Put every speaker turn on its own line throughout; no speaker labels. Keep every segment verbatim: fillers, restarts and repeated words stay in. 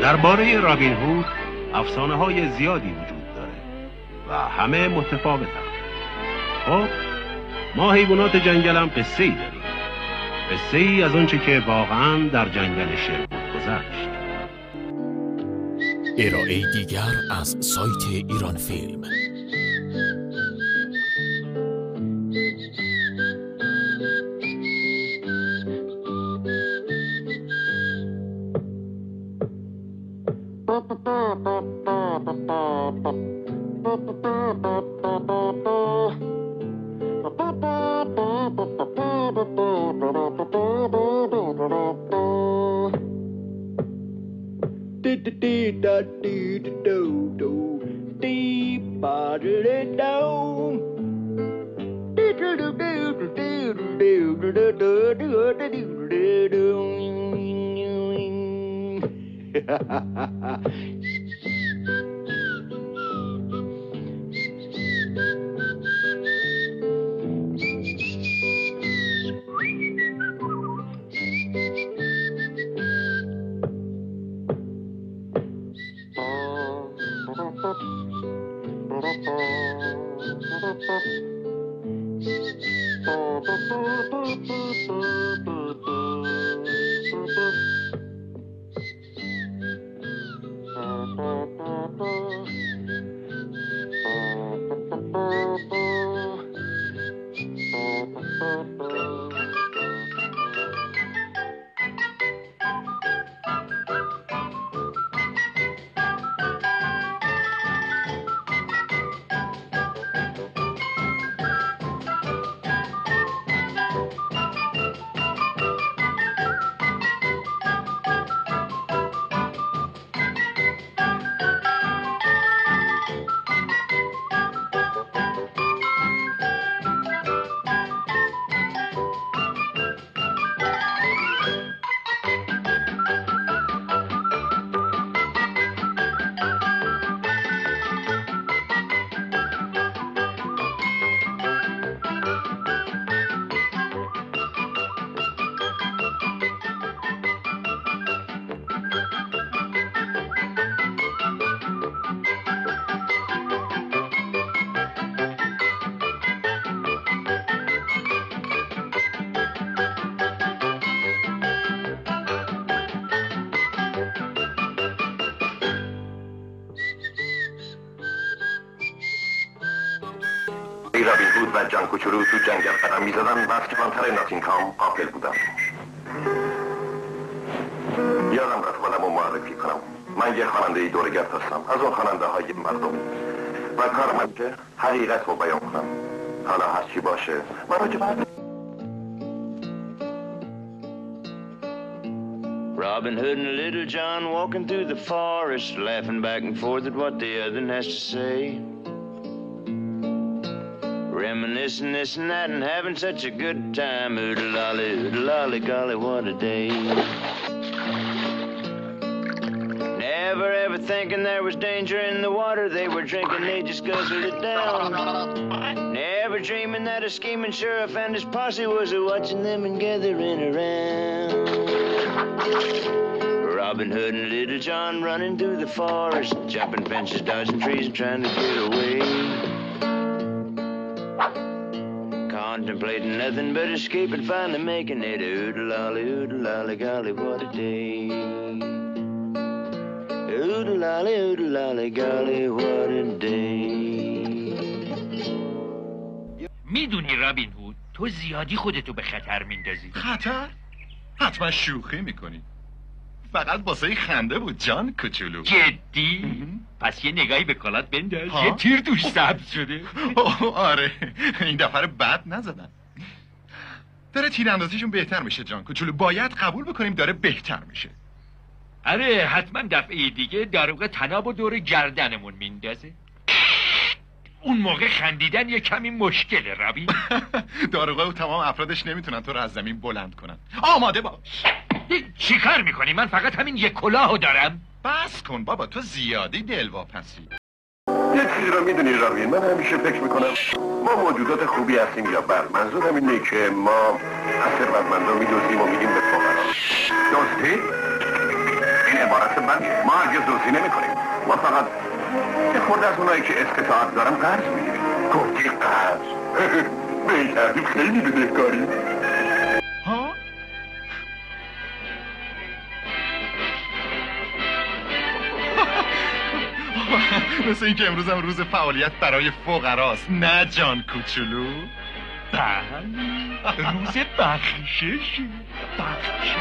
درباره رابین هود افسانه های زیادی وجود داره و همه متفاوتن. خب ما حیوانات جنگل هم قصه ای داریم، قصه ای از اونچه که واقعا در جنگل شربود گذشت.
ارائه دیگر از سایت ایران فیلم.
رابین هود و جان کوچولو تو جنگل قدم میزدن و از کلانتر ناتینگهام غافل بودم. یادم رفت خودم رو معرفی کنم. من یه خواننده دورگرد هستم، از اون خواننده های مردمی و کار من که حقیقت رو بیان کنم. حالا هر چی باشه من رو که بعد
Robin Hood and Little John walking through the forest, laughing back and forth at what the other has to say. Reminiscing this and that and having such a good time. Oodle-lolly, oodle-lolly, golly, what a day. Never ever thinking there was danger in the water they were drinking, they just guzzled it down. Never dreaming that a scheming sheriff and his posse was watching them and gathering around. Robin Hood and Little John running through the forest, jumping fences, dodging trees and trying to get away. Contemplating nothing but escape and finally making it. Oodle-lolly, oodle-lolly, golly, what a day. Oodle-lolly, oodle-lolly, golly, what a day.
میدونی رابین هود تو زیادی خودتو به خطر میندازی.
خطر؟ حتما شوخی میکنی. فقط واسه خنده بود جان کوچولو.
جدی؟ پس یه نگاهی به کالات بنداز. یه تیر توش سبز شده.
آره این دفعه بد نزدن. داره تیراندازیشون بهتر میشه جان کوچولو، باید قبول بکنیم داره بهتر میشه.
آره حتما دفعه دیگه داروغه تناب و دور گردنمون میندازه. اون موقع خندیدن یه کمی مشکله رابین.
داروغه و تمام افرادش نمیتونن تو رو از زمین بلند کنن. آماده باش.
چی کار میکنی؟ من فقط همین یک کلاهو دارم.
بس کن بابا، تو زیادی دلواپسی.
یه چیزی رو میدونی رابین، من همیشه فکر میکنم ما موجودات خوبی هستیم یا بد. منظورم اینه که ما از ثروتمندا میدوزیم و میدیم به فقرا. درسته؟ این عبارت بدیه. ما هرگز دوزی نمی کنیم. ما فقط یه خورده از اونایی که اسکتاعت دارم قرض میگیریم. گفتی قرض؟ به این ترتیب خیلی بدهکاریم.
ها؟ مثل این که امروز هم روز فعالیت برای فقراست. نه جان کوچولو؟
بله روز بخشش بخشش.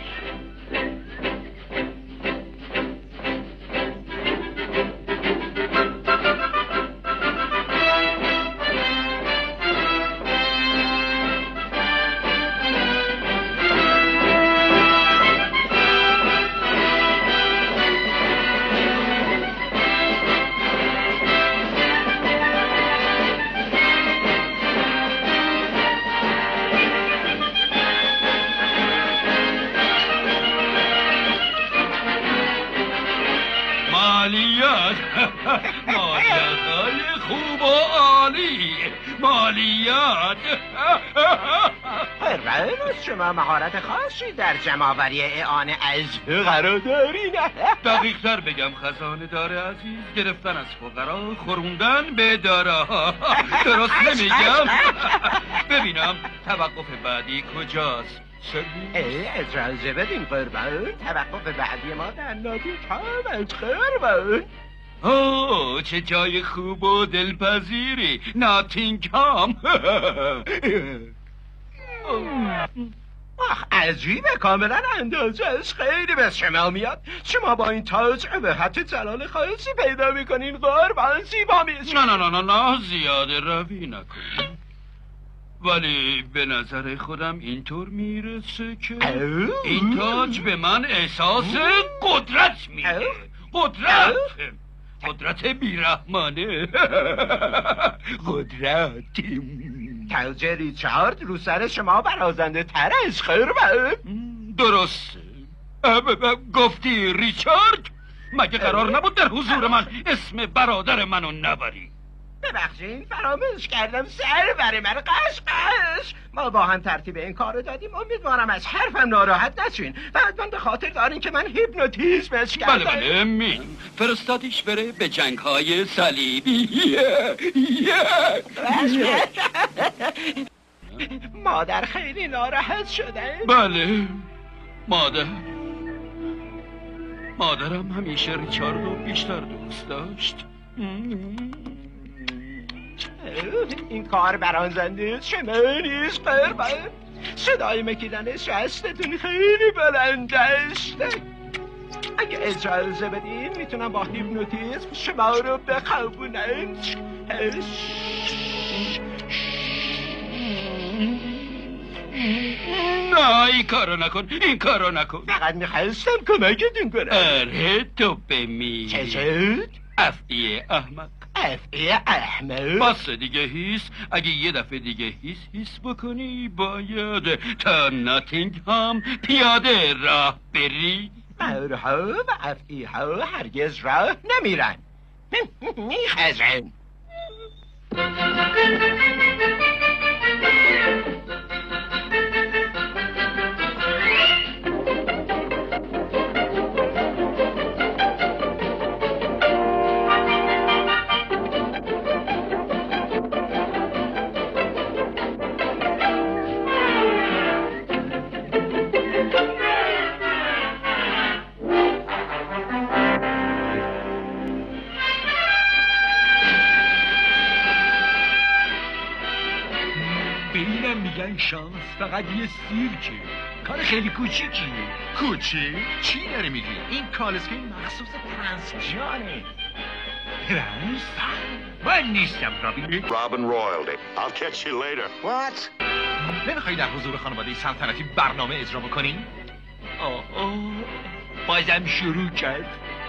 مالیات مالیات خوب و عالی مالیات.
هرمز شما مهارت خاصی در جمع‌آوری اعانه از قرار دارین.
دقیق تر بگم خزانه دار عزیز، گرفتن از فقرا خوروندن به داراها. درست نمیگم؟ ببینم توقف بعدی کجاست؟
اجازه بدین قربان، توقف بعدی ما در ناتینگهام است قربان.
اوه چه جای خوب و دلپذیری ناتینگهام.
آخ عجیبه، کاملا اندازه‌اش خیلی به شما میاد. شما با این تاج حتی جلال خاصی پیدا میکنین قربان، زیبا میشه.
نه نه نه نه نه زیاده روی نکنین. ولی به نظر خودم اینطور میرسه که این تاج به من احساس قدرت میده. قدرت قدرت بیرحمانه. قدرت.
تاج ریچارد رو سر شما برازنده تر از قربان.
درسته. گفتی ریچارد؟ مگه قرار نبود در حضور من اسم برادر منو نبری؟
ببخشین فراموش کردم، سر بر من قشقش. ما با هم ترتیب این کارو دادیم، امیدوارم از حرفم ناراحت نشین و حتما به خاطر دارین که من هیپنوتیزمش کردم.
بله بله می فرستادیش بره به جنگ های صلیبی.
مادر خیلی ناراحت شده.
بله مادر مادرم همیشه ریچاردو بیشتر دوست داشت.
این کار برازنده شما نیست قربان. صدای مکیدن شستتون خیلی بلند است. اگه اجازه بدین میتونم با هیپنوتیزم شما رو بخوابونم.
نه این کارو نکن، این کارو نکن.
فقط میخواستم کمکتون کنم.
اره تو بمی
چه شد؟
افعی احمق.
افعی احمق؟
بس دیگه هیس. اگه یه دفعه دیگه هیس هیس بکنی باید تا ناتینگهام پیاده راه بری.
مورها و افعی ها هرگز راه نمیرن. میخزن.
میگن شانس فقط یه سیرکه، کار خیلی کوچیکیه.
کوچیک؟ چی داری میگی؟ این کالسکه مخصوص پرنس جانه.
پرنس؟ من نیستم رابین.
Robin Royalty. I'll catch you later. What?
نمیخوایی در حضور خانواده سلطنتی برنامه اجرا بکنی؟
آه آه بازم شروع کرد.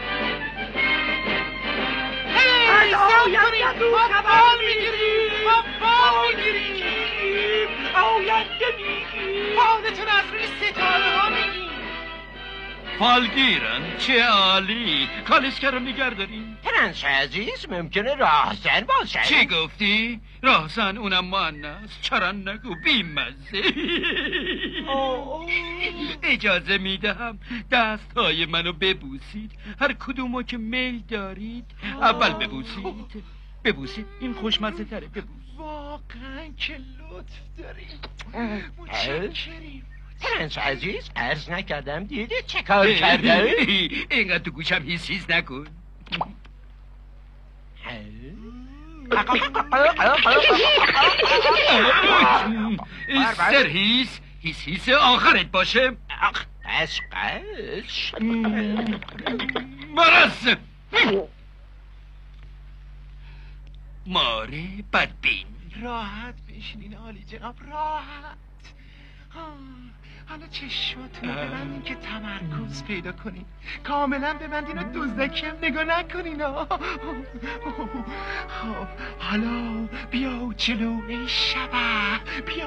از آینده دو خبر میگیریم، خبر میگیریم، آینده میگیریم، حالتون از روی ستاره ها میگیم.
فالگیرن چه عالی. کالسکه رو نگر داریم.
پرنس عزیز ممکنه راهزن باشه.
چی گفتی؟ راهزن اونم مؤنث. چرا نگو بیمزه. اجازه میدهم دستهای منو ببوسید. هر کدومو که میل دارید. اول ببوسید. ببوسید، این خوشمزه تره. ببوس.
واقعا که لطف داریم. متشکریم.
پرنس عزیز عرض نکردم دیدی چه کار کرده؟
اینقدر تو گوشم هیس هیس نکن. سر هیس هیس هیس آخرت باشه.
قش قش
مرس ماره بدبین.
راحت بشینین عالی جناب، راحت. حالا چشماتون رو ببندین که تمرکز پیدا کنین. کاملا ببندین و دزدکی هم نگاه نکنین. خب حالا بیا جلو ای شبح، بیا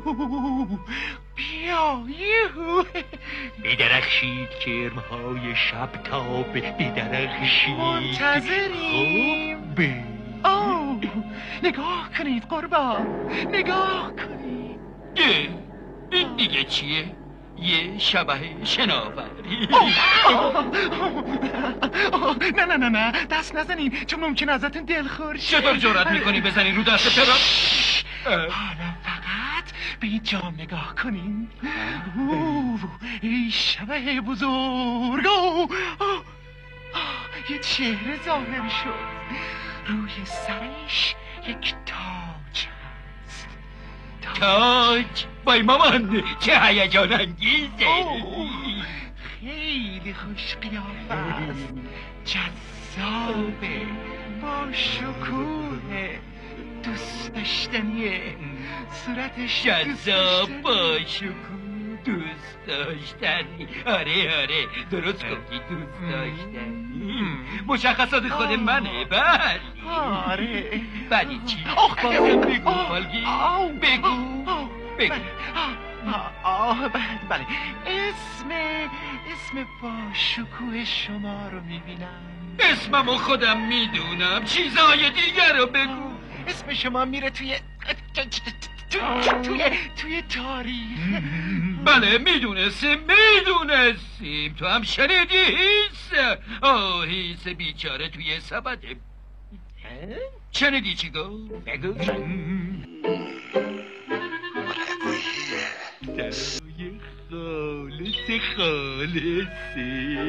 بیا. یوهو
بیدرخشید کرمهای شب تاب، بیدرخشید.
منتظریم.
خب به
اوه نگاه کنید قربان، نگاه کنید.
این دیگه چیه؟ یه شبه شناوری.
نه نه نه نه دست نزنین چون ممکن ازتون دلخور شه.
چطور جرأت میکنی بزنی رو دست پرا؟
حالا فقط به این جام نگاه کنین. ای شبه بزرگ. یه چهره ظاهر شد. روی سرش یک تاج هست.
تاج؟ بای مامان چه هیجان انگیزه.
خیلی خوش قیافه است، جذابه، با شکوه، دوست داشتنیه. صورتش
جذاب، با شکوه، دوست داشتنی. آره آره درست گفتی، دوست داشتنی. مشخصات خود منه. بله
آره.
بعدی چی؟ بازم بگو فالگی، بگو بگو.
آه بله بله اسم اسم با شکوه شما رو میبینم.
اسممو خودم میدونم، چیزهای دیگر رو بگو.
اسم شما میره توی توی توی تاریخ.
بله میدونستیم میدونستیم. تو هم شنیدی هیس؟ آه هیس بیچاره توی سبده. شنیدی چی گفت؟
بگو.
دای خالص خالصه.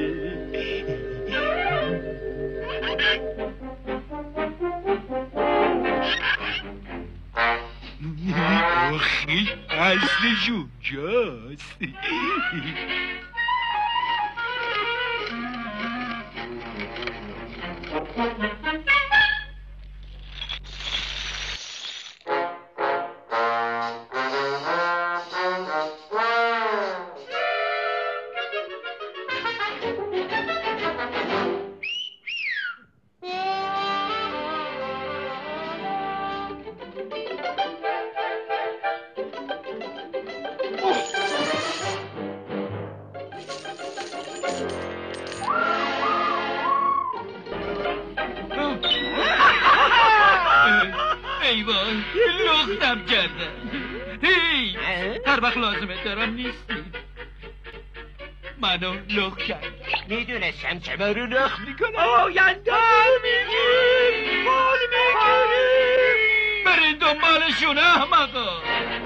آخی اصلش اونجاست. ای وای لختم کردم. هی هر وقت لازمه دارم نیستی. منو لخت کردم.
میدونستم که ما رو لخت میکنم.
آینده میگیم مال میگیریم. برین دنبالشون احمقا.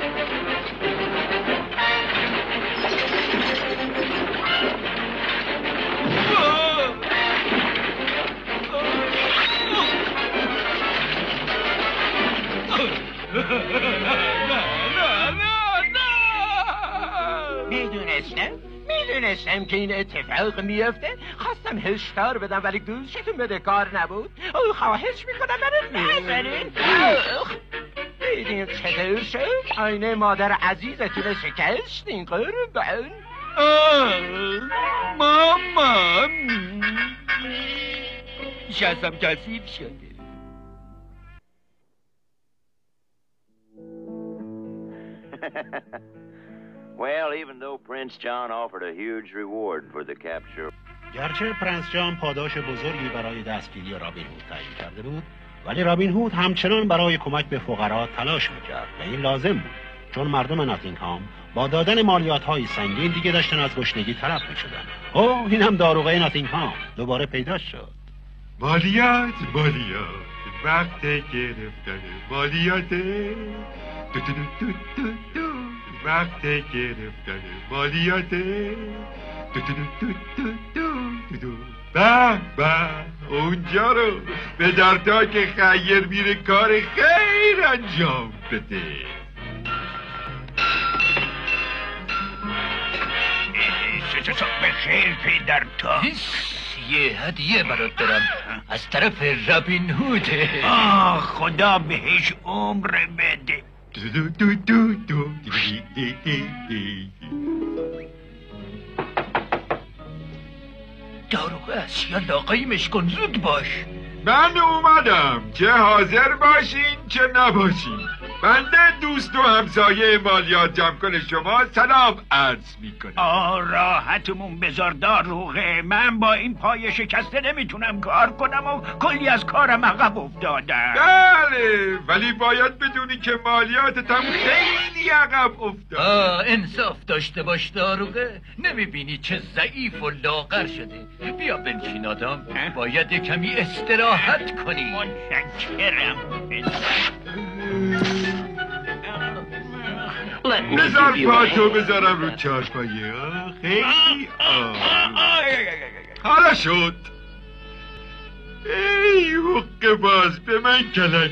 میدونستم میدونستم که این اتفاق میفته. خواستم هشدار بدم ولی گوشتون بده کار نبود. او خواهش میکنم منو نزنین. دیدین چطور شد؟ آینه مادر عزیزتون شکستین قربان.
مامان شستم کثیف شده.
Well, even though Prince John offered a huge reward for the capture.
گرچه پرنس جان پاداش بزرگی برای دستگیری رابین هود تعیین کرده بود، ولی رابین هود همچنان برای کمک به فقرا تلاش میکرد و این لازم بود، چون مردم ناتینگهام با دادن مالیات های سنگین دیگه داشتن از گشنگی طلب میشدن. اوه، این هم داروغه ناتینگهام دوباره پیدا شد.
مالیات مالیات وقت گرفتن مالیات دو دو دو دو دو وقت گرفتن مالیات دو دو دو دو دو دو به به اونجا رو به درتا که خیر میره کار خیر انجام بده.
به خیر پدر تا یه هدیه برات دارم از طرف رابین هوده. آه خدا بهش عمر بده.
دو دو دو دو دی دی دی دی.
داروغه است یا لاقایمش کن، زود باش.
من اومدم، چه حاضر باشین چه نباشین. بنده دوست و همسایه مالیات جمع کنه شما سلام عرض میکنم.
آه راحتمون بذار داروغه، من با این پای شکسته نمیتونم کار کنم و کلی از کارم عقب افتادم.
بله ولی باید بدونی که مالیاتتم خیلی عقب افتاد.
آه انصاف داشته باش داروغه، نمیبینی چه ضعیف و لاغر شده. بیا بنشین آدم، باید یه کمی استراحت کنی. متشکرم.
بذار پاتو بذارم رو چارپایه. خیلی آروم. حالا شد. ای حقه باز به من کلک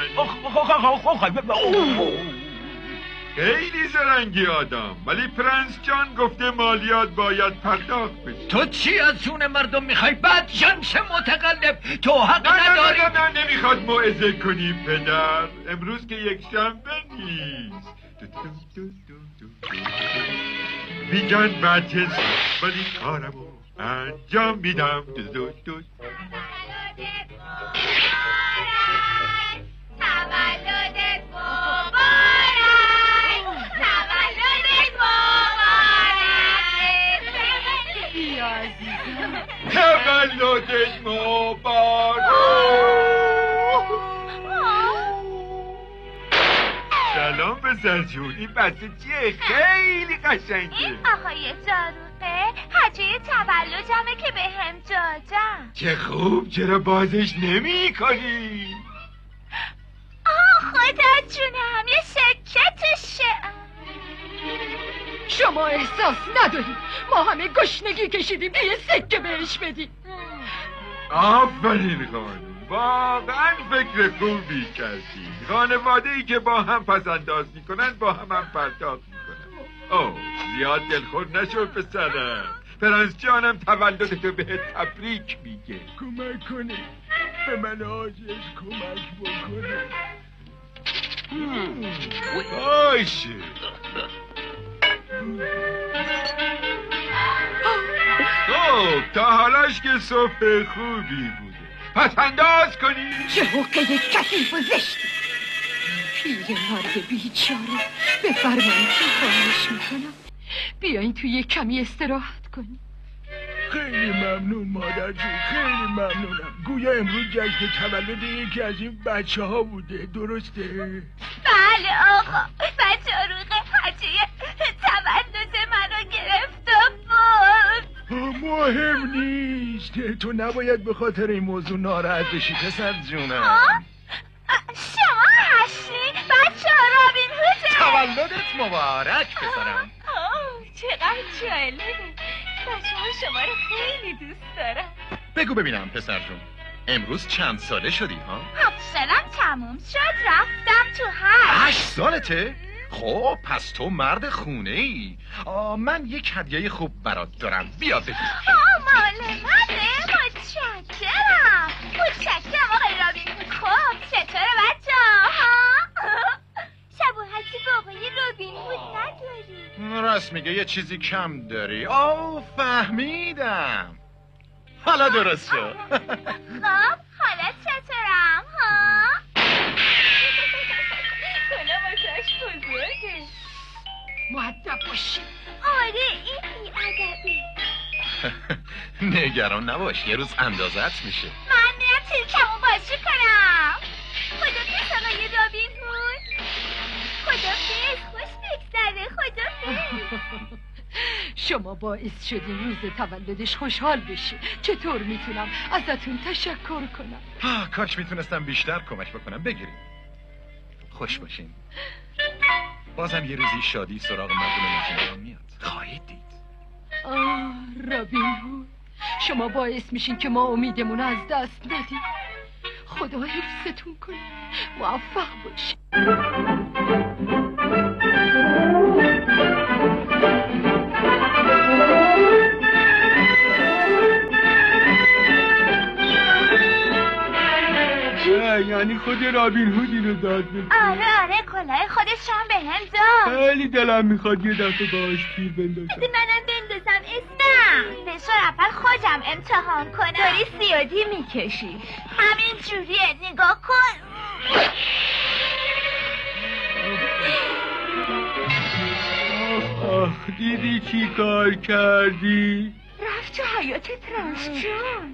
خیلی زرنگی آدم، ولی پرنس جان گفته مالیات باید پرداخت بشه.
تو چی از جون مردم میخوای؟ بعد شمس متقلب تو حق
نه
نداری.
نه نه نه نمیخواد موعظه کنی پدر، امروز که یک شنبه نیست. میگن مجلس ولی کارمو انجام میدم.
تولدت مبارک، تولدت مبارک، بیا عزیزم،
تولدت مبارک. سلام پسر جون، این بچه چیه؟ خیلی قشنگه.
این آقای داروغه هدیه تولدمه که به هم دادن.
چه خوب، چرا بازش نمی کنی؟
آه خدا جونم، یه سکتشه.
شما احساس نداریم ما همه گشنگی کشیدیم که یه سکه بهش بدیم.
آفرین خانم، واقعا فکر خوبی کردی. خانواده ای که با هم پسنداز میکنن با هم هم پرداخت میکنن. اوه زیاد دلخور نشو پسرم، پرنس جانم تولدتو به تبریک میگه. کمک کنی به من آجش کمک بکنه. باشه خب تا حالاش که صبح خوبی بوده، پس انداز کنی.
چه حقه کثیف و زشتی. پیرمرد بیچاره، بفرمایید که خواهش میکنم بیاین توی یک کمی استراحت کنی.
خیلی ممنون مادر جون، خیلی ممنونم. گویا امروز جشن تولد یکی از این بچه ها بوده، درسته؟
بله آقا، و داروغه هدیه تولد منو گرفت و بود.
مهم نیست، تو نباید به خاطر این موضوع ناراحت بشی پسر جونم.
شما هستی؟ بچه ها رابین هوده.
تولدت مبارک پسرم.
چقدر جالبه، بچه ها شما رو خیلی دوست دارم.
بگو ببینم پسر جون، امروز چند ساله شدی ها؟
هفت سالم تموم شد، رفتم تو هشت.
هشت سالته؟ خب پس تو مرد خونه ای. آه من یک هدیه خوب برات دارم، بیا بگیر.
آه مال منه، متشکرم متشکرم آقای رابین هود. خب چطوره بچه ها؟ شباهتی با آقای رابین هود نداری؟
راست میگه یه چیزی کم داری. آه فهمیدم، حالا درست شد.
خب حالا چطورم ها؟ کلا واسهش بزرگه.
مؤدب باشی.
آره این بی‌ادبی.
نگران نباش، یه روز اندازت میشه.
من میرم تیرکمو بازی کنم. خدافظ آقای رابین هود. خدافظ، خوش بگذره. خدافظ.
شما باعث شدین روز تولدش خوشحال بشه. چطور میتونم ازتون تشکر کنم؟
آه، کاش میتونستم بیشتر کمک بکنم. بگیریم. خوش باشین. بازم یه روزی شادی سراغ مردم نزیمون میاد. خواهید دید.
آه رابین هود، شما باعث میشین که ما امیدمون از دست ندیم. خدا حفظتون کنه. موفق باشین.
یعنی خود رابین هود اینو داد بده.
آره آره کلاه خودش هم به هم داد.
خیلی دلم میخواد یه دفعه باهاش تیر بندازم.
بده منم بندازم. اسم بذار اول خودم امتحان کنم. داری سیادی میکشی. همین جوریه، نگاه کن.
آخ آخ دیدی چی کار کردی؟
رفت تو حیات ترانس جان.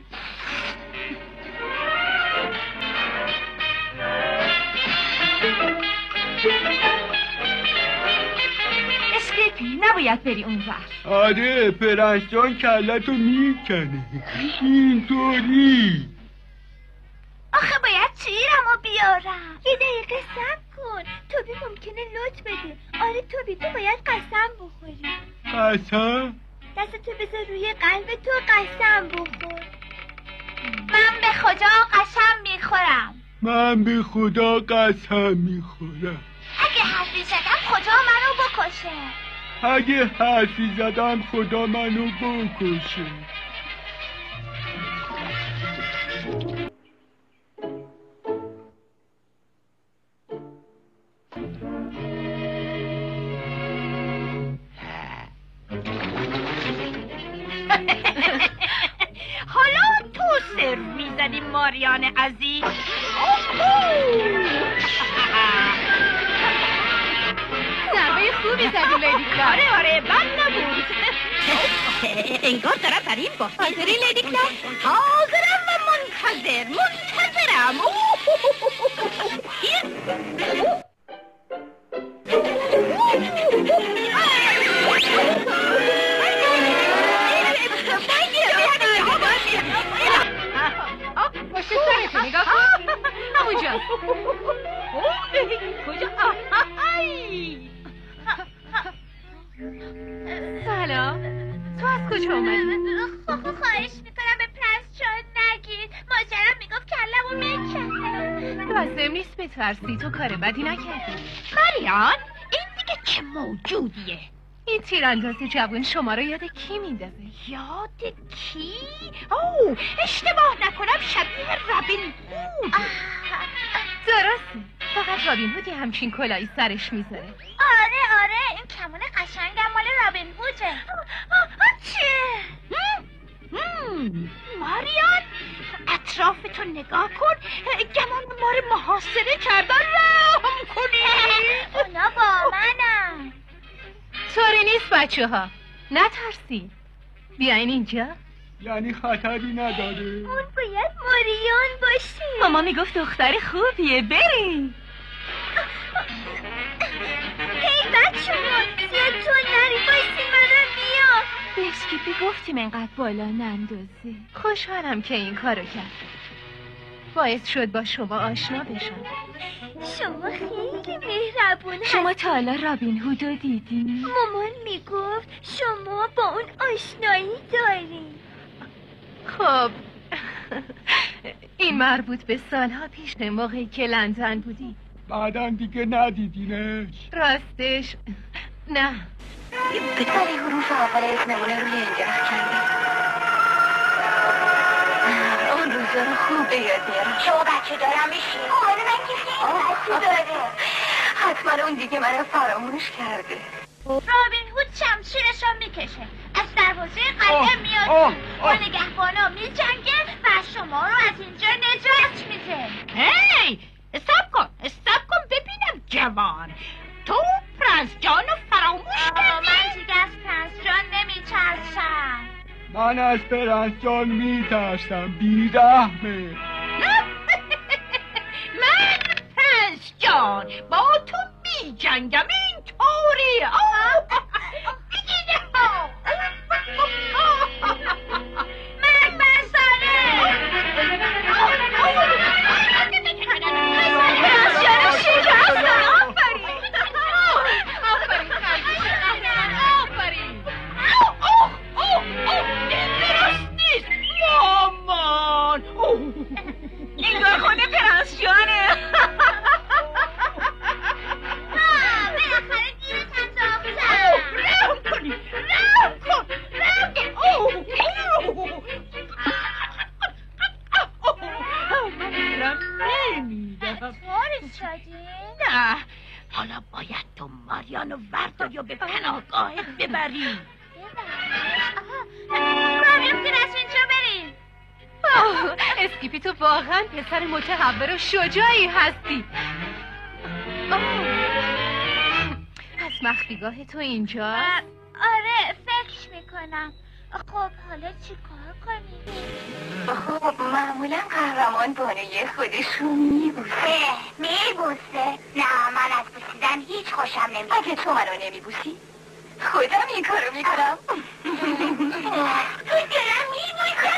اسکیپی نباید بری اون وقت.
آره پرنس جان کلتو میکنه اینطوری.
آخه باید تیرمو بیارم. یه دقیقه صبر کن. توبی ممکنه لط بده. آره توبی تو باید قسم بخوری.
قسم؟
دستتو بذار روی قلب تو قسم بخور. من به خدا قسم میخورم.
من به خدا قسم میخورم.
اگه حرفی زدم خدا منو بکشه.
اگه حرفی زدم خدا منو بکشه.
حالا تو سرو میزنی ماریان عزیز.
ضربه خوبی زدی لیدی کلار.
آره آره بد نبود.
انگار دارم برای این با حاضری لیدی کلار. حاضرم و منتظر منتظرم. باشه سرتو نگاه کن. همونجا. کجا؟ سلام. تو از کجا اومدی؟
خواهش میکنم به پرنس جان نگید. ماجرم میگفت کلمو میکنه.
لازم نیست بترسی، تو کار بدی نکردی.
ماریان این دیگه چه موجودیه؟
این تیرانداز جوان شما رو یاد کی میندازه؟
یاد کی؟ اوه اشتباه نکنم شبیه رابین هود.
درسته، فقط رابین هودی همچین کلاهی سرش میذاره.
آره آره این کمون قشنگم مال رابین هوده. چه؟ ماریان اطرافتو نگاه کن. گمان ما رو محاصره کردن. رحم کنی. اونا با منم.
طوری نیست بچه ها، نترسین. بیاین اینجا.
یعنی خطری نداره؟
اون باید ماریان باشه.
ماما میگفت دختر خوبیه، بریم.
هی بچه ها زیاد تو نری بایستی منم بیام.
به اسکیپی گفتیم انقدر بالا نندازی. خوشحالم که این کارو کرد. باعث شد با شما آشنا بشم.
شما خیلی مهربونه.
شما تا حالا رابین هودو دیدی؟
مامان میگفت شما با اون آشنایی داری.
خب این مربوط به سالها پیش موقعی که لندن بودی.
بعدم دیگه ندیدینش؟
راستش نه.
ولی حروف اول اسممونه روی این درخت کردم. اون روزا رو خوب به یاد میارم.
شما بچه دارم میشین؟ آره من که خیلی بچه داره.
حتما اون دیگه منو فراموش کرده.
رابین هود شمشیرش رو میکشه، از دروازه قلعه میاد با نگهبانا میجنگه و شما رو از اینجا نجات میده.
هی استاپ کن استاپ کن ببینم جوان، تو پرنس جان رو فراموش
فراموش کردی؟
من دیگه از پرنس جان نمیترسم.
من از پرنس جان میترسم، بیرحمه.
من پرنس جان با تو میجنگم، اینطوری.
مرگ بر سره.
پرنس جان شکستم. آفرین آفرین خرگوش آفرین. اوه اوه اوه این درست نیست مامان. انگار خود پرنس جانه.
بالاخره گیرتم ساختم.
رم کنی رم کن رم کن. من دلم نمیدم.
طوری شدی؟
نه، حالا باید تو ماریانو ورداری و به پناهگاهت ببری.
ببرش؟ آها، راه بیفتین از اینجا بریم.
اسکیپی تو واقعا پسر متحور و شجاعی هستی. پس مخفیگاه تو اینجاست؟
آره فکر میکنم. خب حالا چی کار کنیم؟
خب معمولا قهرمان بانوی خودشون میبوسه.
میبوسه؟ نه من از بوسیدن هیچ خوشم نمیاد.
اگه تو منو نمیبوسی خودم این کارو میکنم.
تو دلم میبوسه.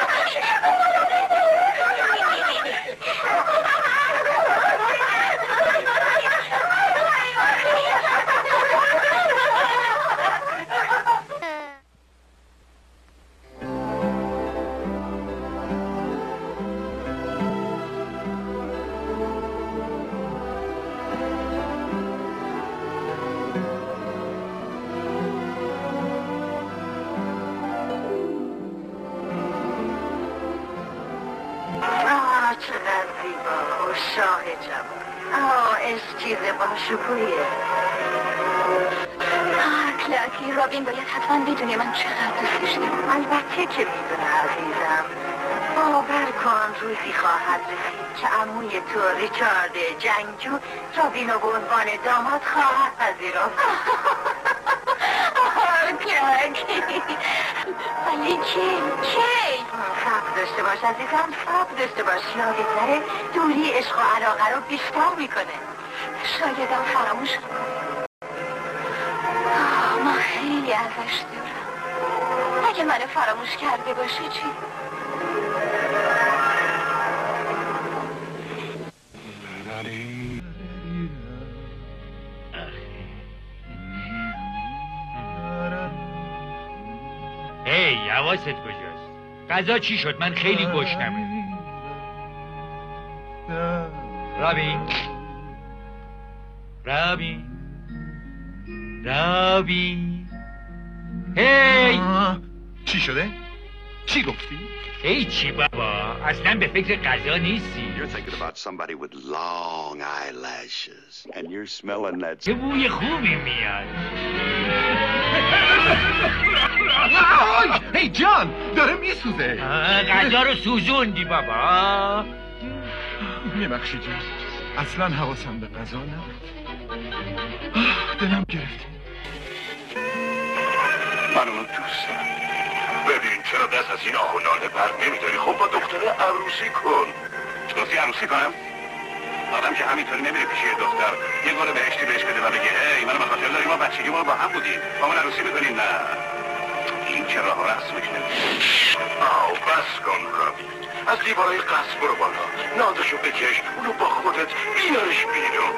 چقدر زیبا و شاه جوان. آه عشق چیز باشکوهیه. آه کلاکی، رابین باید حتما بدونی من چقدر دوستش دارم. البته که میدونه عزیزم. باور کن روزی خواهد رسید که عموی تو ریچارد جنگجو رابینو به عنوان داماد خواهد پذیرفت. ولی کی؟ کی؟ صبر داشته باش عزیزم، صبر داشته باش. یادت دوری عشق و علاقه رو بیشتر میکنه. شایدم فراموش کنم. من خیلی ازش دورم. اگه منو فراموش کرده باشه چی؟
هی حواست کجاست؟ غذا چی شد؟ من خیلی گشنمه. رابین رابین رابین هی
چی شده؟ چی گفتی؟
ای چی بابا، اصلا به فکر غذا نیستی.
You're thinking about somebody with long eyelashes and you're smelling that.
چه بوی خوبی میاد.
هی جان داره میسوزه.
غذا رو سوزوندی بابا.
میبخشی جان، اصلا حواسم به غذا نبود. دلم گرفت.
من اونو دوست دارم. ببین چرا دست از این آه و ناله بر نمیداری؟ خب با دختره عروسی کن. چطوری عروسی کنم؟ آدم که همینطوری نمیره پیش یه دختر یه گل بهشتی بهش بده و بگه هی منو بخاطر داری ما بچگی ما با هم بودیم با من عروسی میکنیم. نه این که راه رسمش نمیشه. آو بس کن رابی، از دیوارای قصد برو بالا، نازشو بکش، اونو با خودت بیارش بیرون.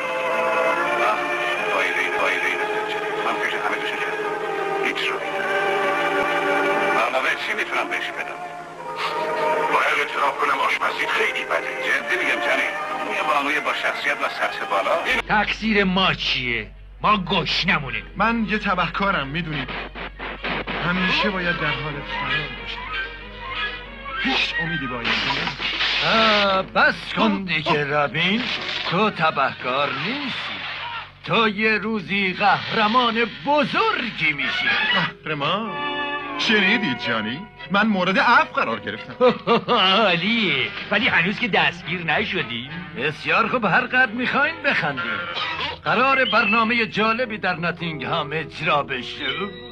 آیرین آیرین من پیش همه دوشو کردم. هیچ رو برنامه چی میتونم بهش بدم؟ باید اعتراف کنم آشپزی خیلی بده. جدی میگم جنین، یه بانوی با شخصیت و سطح بالا.
تقصیر ما چیه؟ ما گشنمونه.
من یه تبهکارم میدونید. همیشه باید در حال فرار باشم. هیچ امیدی با این
بس کن دیگه رابین، تو تبهکار نیستی. تو یه روزی قهرمان بزرگی میشی.
قهرمان؟ شنیدید جانی؟ من مورد عفو قرار گرفتم.
عالیه، ولی هنوز که دستگیر نشدیم. بسیار خوب، هر قدر میخواین بخندیم. قرار برنامه جالبی در ناتینگهام اجرا بشه.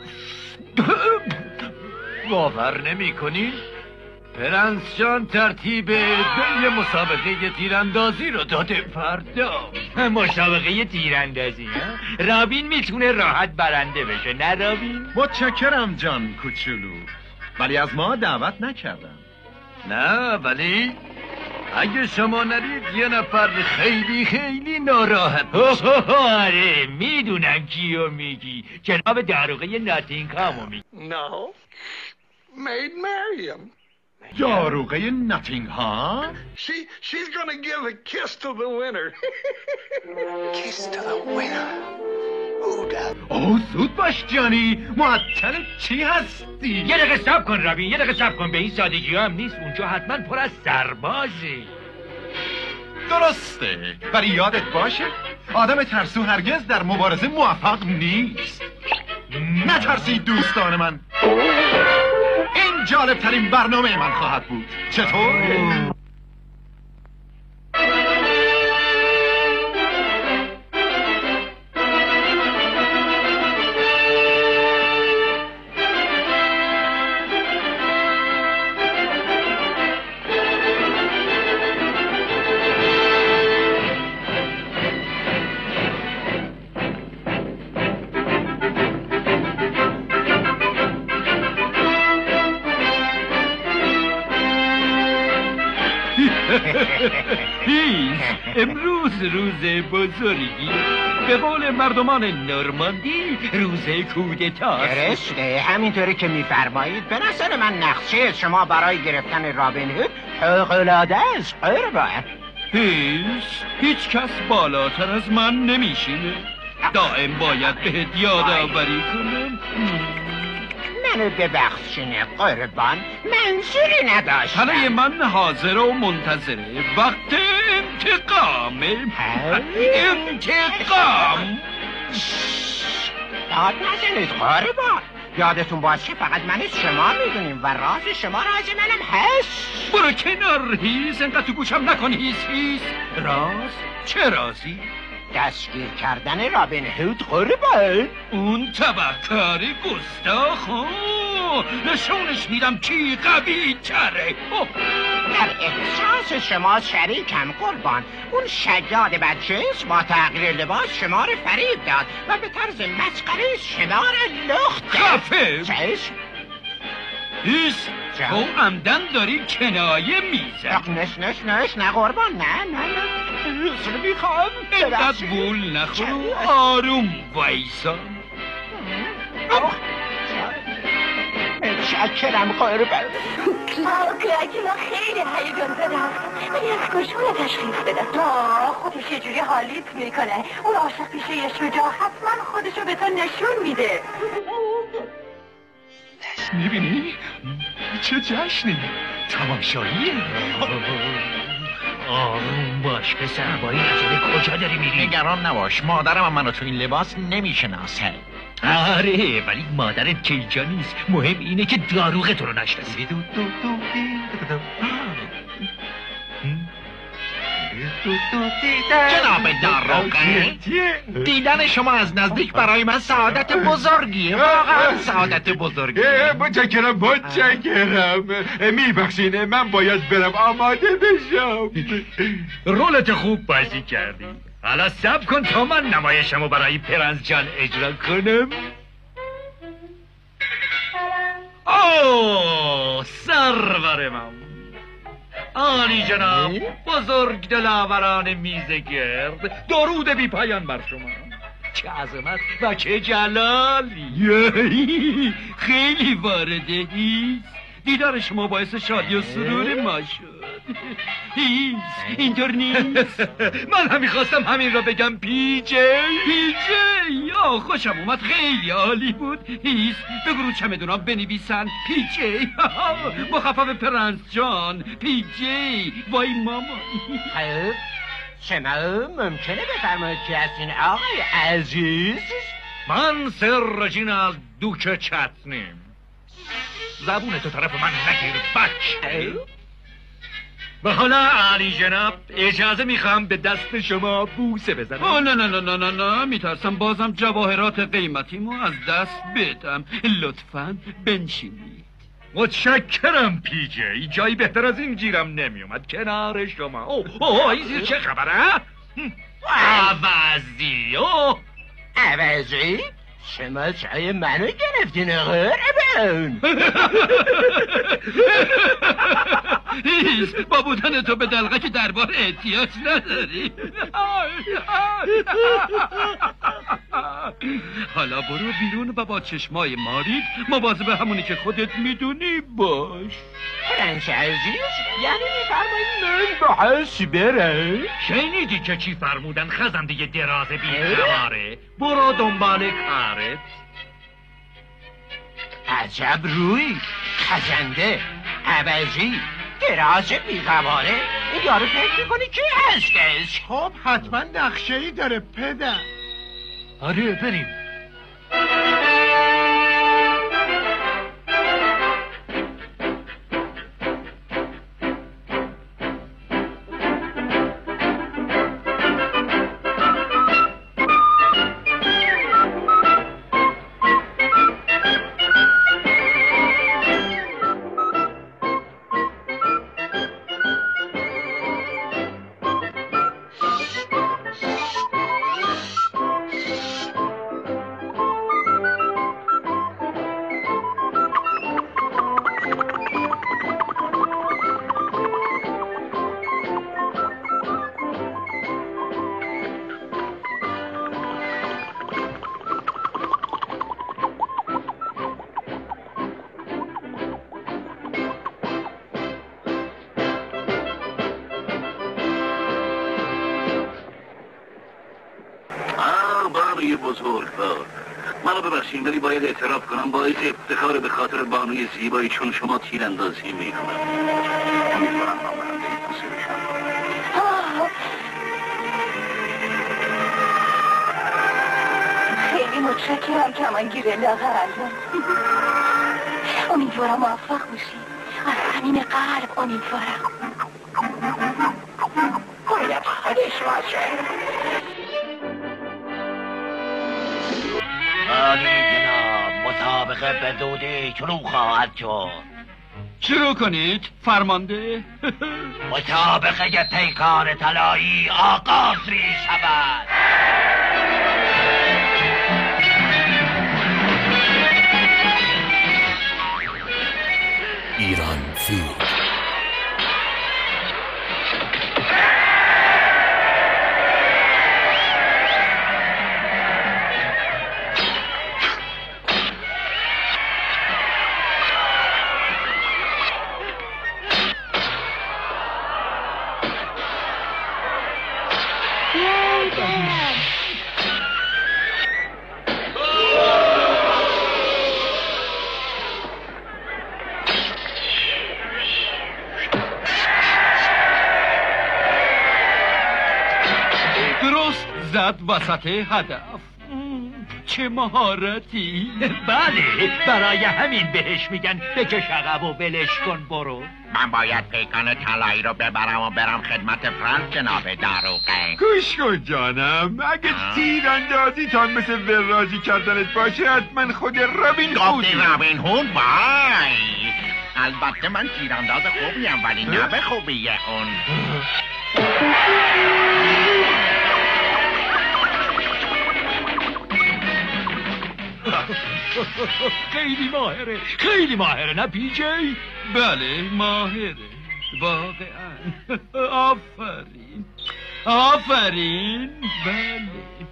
باور نمی کنین؟ پرنس جان ترتیب یه مسابقه تیراندازی رو داده فردا. مسابقه تیراندازی ها؟ رابین میتونه راحت برنده بشه، نه رابین؟
متشکرم جان کوچولو، ولی از ما دعوت نکردم.
نه ولی اگه شما نرید یه نفر خیلی خیلی ناراحت میشه. آره میدونم کیو میگی، جناب داروغه ناتینگهامو میگی.
No, Maid Marian.
داروغه ناتینگهام؟
She, she's gonna give a kiss to the winner. Kiss to the winner.
اوه زود باش جانی، معطل چی هستی؟
یه دقیقه صبر کن رابین، یه دقیقه صبر کن، به این سادگی هم نیست. اونجا حتما پر از سربازه.
درسته، ولی یادت باشه آدم ترسو هرگز در مبارزه موفق نیست. نترسید دوستان من، این جالب ترین برنامه من خواهد بود. چطور؟
هیس، امروز روز بزرگی، به قول مردمان نورماندی روز کودتاست.
درسته، همینطوری که میفرمایید. به نظر من نقشه شما برای گرفتن رابین هود فوق‌العاده است قربان.
هیس، هیچ کس بالاتر از من نمیشینه. دائم باید بهت یادآوری کنم.
منو ببخشین قربان، منظوری نداشتم.
حالا من حاضر و منتظره، وقت انتقامه. انتقام.
داد نزنید قربان، یادتون باشه فقط من شما میدونیم و راز شما راز منم هست.
برو کنار هیس، انقدر تو گوشم نکن. هیس هیس، راز؟ چه رازی؟
دستگیر کردن رابین هود قربان.
اون تبهکاری گستاخ، نشونش میدم کی قوی تره.
در احساس شما شریکم قربان. اون شجاع بدجنس با تغییر لباس شما رو فریب داد و به طرز مسخره شما رو لخت کرد.
خفه.
چشم
هیس، تو عمدن داری کنایه میزن.
نش نش نش نه قربان، نه نه نه اصلا میخوام.
اینقدر بول نخورو، آروم وایسا.
متشکرم قربان.
کلاکیلا خیلی هیجان زده هست، ولی از کجا رو تشخیص بده؟ آه خودش یه جوری حالیت میکنه. اون عاشق پیشه یه شجاع حتما خودشو به تو نشون میده.
میبینی؟ چه جشنی؟ تماشاییه.
آروم باش پسر، با این عجله کجا داری میری؟
نگران نباش، مادرم هم منو تو این لباس نمیشناسه.
آره ولی مادرت کیجا نیست، مهم اینه که داروغ تو رو نشناسی.
جناب داروغه، دیدن شما از نزدیک برای من سعادت بزرگیه، واقعا سعادت بزرگیه.
متشکرم متشکرم. میبخشین من باید برم آماده بشم.
رولت خوب بازی کردی، حالا صبر کن تا من نمایشمو برای پرنس جان اجرا کنم. اوه سرور من، عالی جناب، بزرگ دلاوران میزگرد، درود بی پایان بر شما. چه عظمت و چه جلالی.
خیلی وارده هیس، دیدار شما باعث شادی و سرور ما شد. هیس اینطور نیست.
من هم میخواستم همین را بگم. پی جی
پی جی، آه خوشم اومد، خیلی عالی بود. هیس بگو رو چمدونا بنویسن پی جی. مخفف پرنس جان، پی جی. وای ماما.
شما ممکنه بفرمایید که هستین آقای عزیز؟
من سر رجینالد دوک چتنیم. زبون تو طرف من نگیر بچه. و حالا علی جناب اجازه میخوام به دست شما بوسه بزنم.
آه نه نه نه نه نه نه میترسم بازم جواهرات قیمتیمو از دست بدم. لطفاً بنشینید.
متشکرم پی جی. جایی بهتر از این گیرم نمیومد کنار شما. اوه اوه این چه خبره؟ عوضی. اوه
عوضی؟ شما چای منو گرفتین قربان.
هیز با بودن تو به دلقه که دربار احتیاج نداری. حالا برو بیرون و با چشمای مارید مواظب همونی که خودت میدونی باش.
پرنس عزیز یعنی میفرمایید من با حس بره؟
شنیدی که چی فرمودن خزنده دراز بی‌قراره؟ برو دنبال کارت.
عجب روی خزنده عوضی دراز بی‌قراره. این یارو فکر میکنی کی هستش؟
خب حتما نقشه ای داره پدر.
آره بریم.
بزرگوار منو ببخشید ولی باید اعتراف کنم باعث افتخار به خاطر بانوی زیبایی چون شما تیراندازی میکنم. امیدوارم نامبرنده مناسب بشم.
خیلی متشکرم کمانگیر لاغرم. امیدوارم موفق باشی. از صمیم قلب امیدوارم. باید خودش باشه.
عالی جناب مسابقه به زودی شروع خواهد شد.
شروع کنید فرمانده.
مسابقه پیکان طلایی آغاز می شود.
ایران فیلم
زد وسط هدف. چه مهارتی.
بله برای همین بهش میگن بکش عقب و ولش کن برو.
من باید پیکان طلایی رو ببرم و برم خدمت فرانس جناب داروغه.
گوش کن جانم اگه تیراندازی تا مثل وراجی کردنت باشه حتما خود رابین هود.
گفتی رابین هود؟ وای البته من تیرانداز خوبیم ولی نه به خوبیه اون.
خیلی ماهره خیلی ماهره نه پی جی؟
بله ماهره واقعا. آفرین آفرین. بله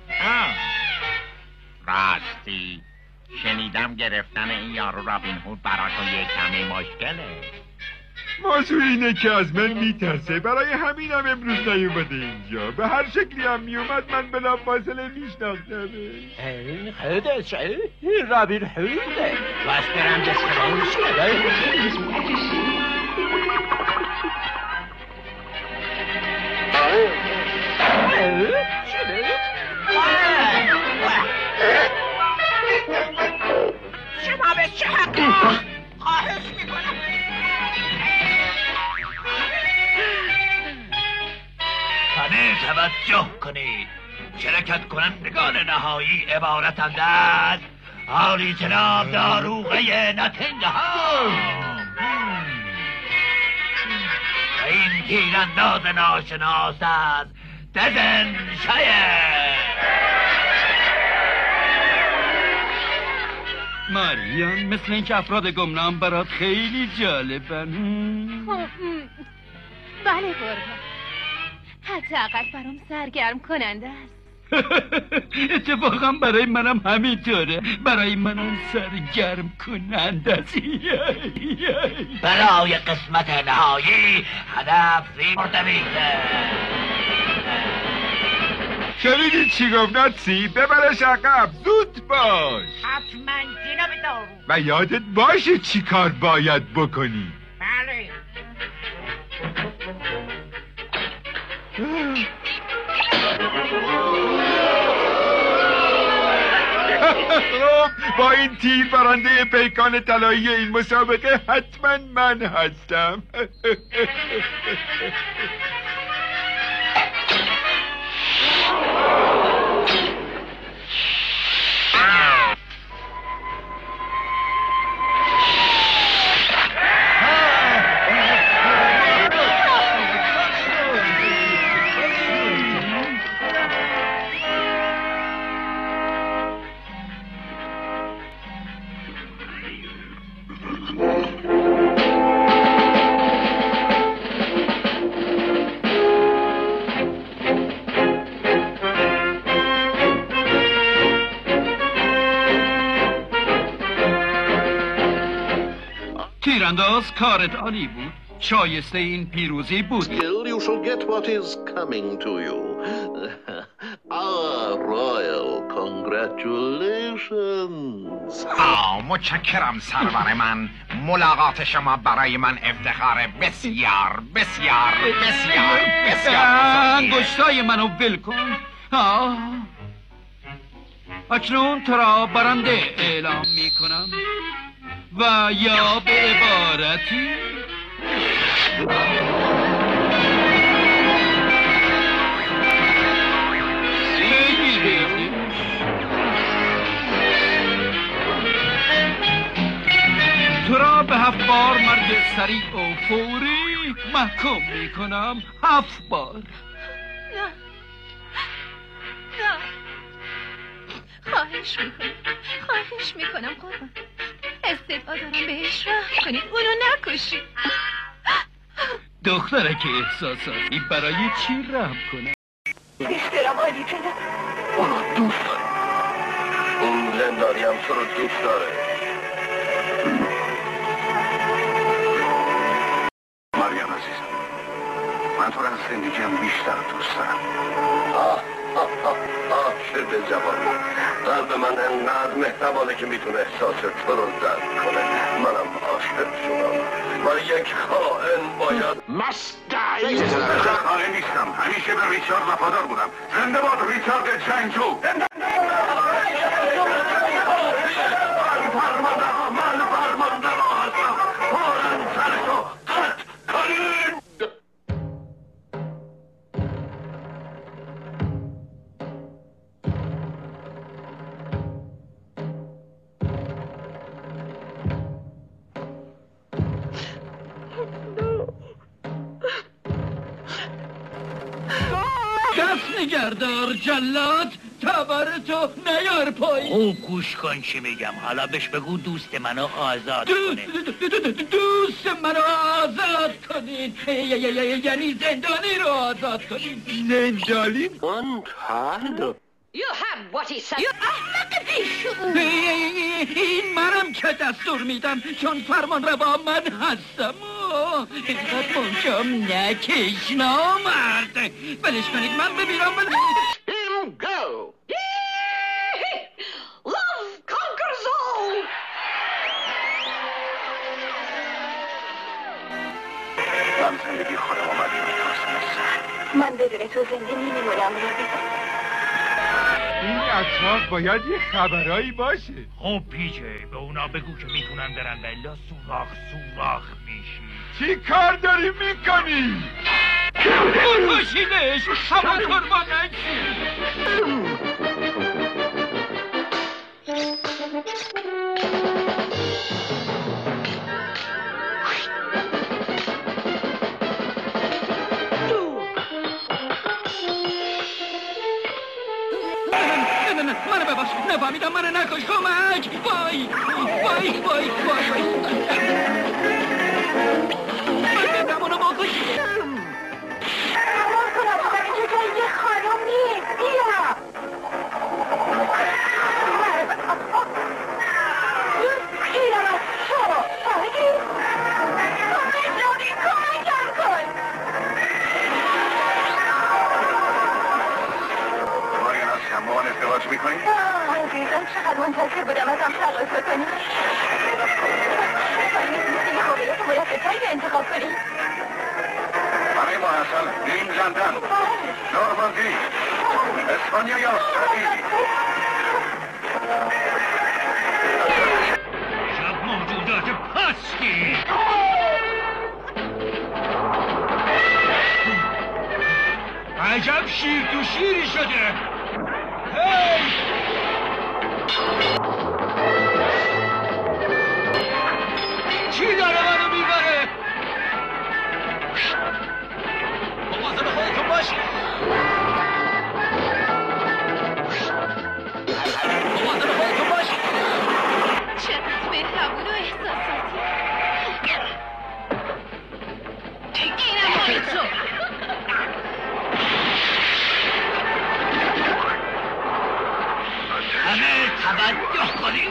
راستی شنیدم گرفتن این یارو رابین هود براتون یک کمی مشکله.
موضوع اینه که از من میترسه برای همینم امروز نیومده اینجا. به هر شکلی هم میومد من بلا فاصله میشناختمش.
این خودش این رابین هوده بس برم دستمون
شما به چه حقی؟ خواهش خواهش میکنم.
همه توجه کنید. شرکت کنندگان نهایی عبارتند از عالی جناب داروغه ناتینگهام و این تیرانداز ناشناس از دزنشایر.
ماریان، مثل اینکه افراد گمنام برات خیلی جالبن.
بله قربان، حداقل برام سرگرم کننده است.
اتفاقا برای منم همینطوره. برای منم سرگرم کننده است.
برای قسمت نهایی هدف مرتبیده.
شنیدی چی گفت ناتسی؟ ببرش عقب، زود باش.
حتما جناب دارو.
و یادت باشه چی کار باید بکنی.
بله.
با این تیر برنده پیکان طلایی این مسابقه حتما من هستم.
تیرانداز کارت عالی بود. شایسته این پیروزی بود.
Still, you shall get what is coming to you. Our royal congratulations.
آه متشکرم سرور من. ملاقات شما برای من افتخار بسیار بسیار بسیار بسیار
انگشتای منو ول کن. آه. اکنون تو را برنده اعلام می کنم و یا به عبارتی تو را به هفت بار مرد سریع و فوری محکوم می کنم. هفت بار.
نه نه خواهش میکنم خواهش میکنم قربان، استدعا دارم بهش رحم کنید، اونو نکشید.
دختره که احساساتی برای چی رحم کنم؟
احترام عالی جناب.
اونو دوست داره. اون زندانی هم تو رو دوست داره. مریم عزیزم، من تو رو از زندگیم بیشتر دوست دارم. آه آه آه آه شده جوان، قلب من انقدر مهربانه که میتونه احساس تو رو درک کنه. منم عاشق شدم ولی یک خائن باید
مستعی
خائن نیستم. همیشه به ریچارد وفادار بودم. زنده باد ریچارد جنگجو. من فرمانده را هستم. فوراً سرشو قطع کنین.
دست نگردار جلاد، تبرتو نیار پایی.
خوب گوش کن چی میگم. حالا بهش بگو دوست منو آزاد کنه.
دوست منو آزاد کنین، یعنی زندانی رو آزاد کنین.
زندانی؟
Untied?
You have what he said.
احمق بیشعور.
این منم که دستور میدم چون فرمان روا من هستم. اینقدر محکم نکش نامرد. بلش کنید من ببینم.
Him go.
Love conquers all.
من زندگی خودم آمدیم میترسم.
من بدون تو زنده نمیمونم.
این اطراف باید یه خبرایی باشه.
خب پیچه به اونا بگو که میتونن برن بلا سوراخ سوراخ میشی.
چی کار داری میکنی؟
بکشیدش همون قربان نشی.
منو ببخش نفهمیدم منو نکش کمک وای وای وای وای من نمونو بکشی
نمون کنم آقا اینجا جای یه خانم نیست بیا خیلم از تو فهمیدی؟ آقای کمکم کن
با من ازدواج میکنی؟
عزیزم چقدر منتظر بودم ازم تقاضا کنی این خوبیت مرتبطایی انتخاب کنی
برای ما حسن بریم لندن نورماندی اسپانیا یا استرالیا
شب موجودات پسکی عجب شیر تو شیری شده هی چی داره منو میبره مواظب خودتون باشید مواظب خودتون باشید
چقدر مهربون و احساساتی اینم مال تو
همه توجه کنید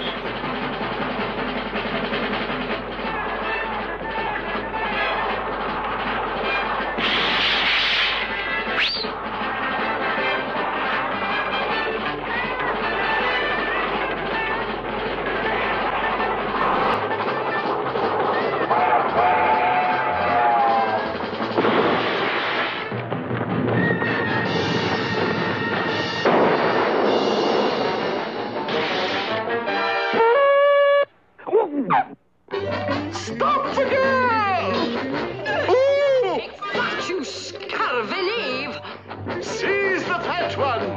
Stop the girl! Ooh!
But you scaraveleve!
Seize the fat one!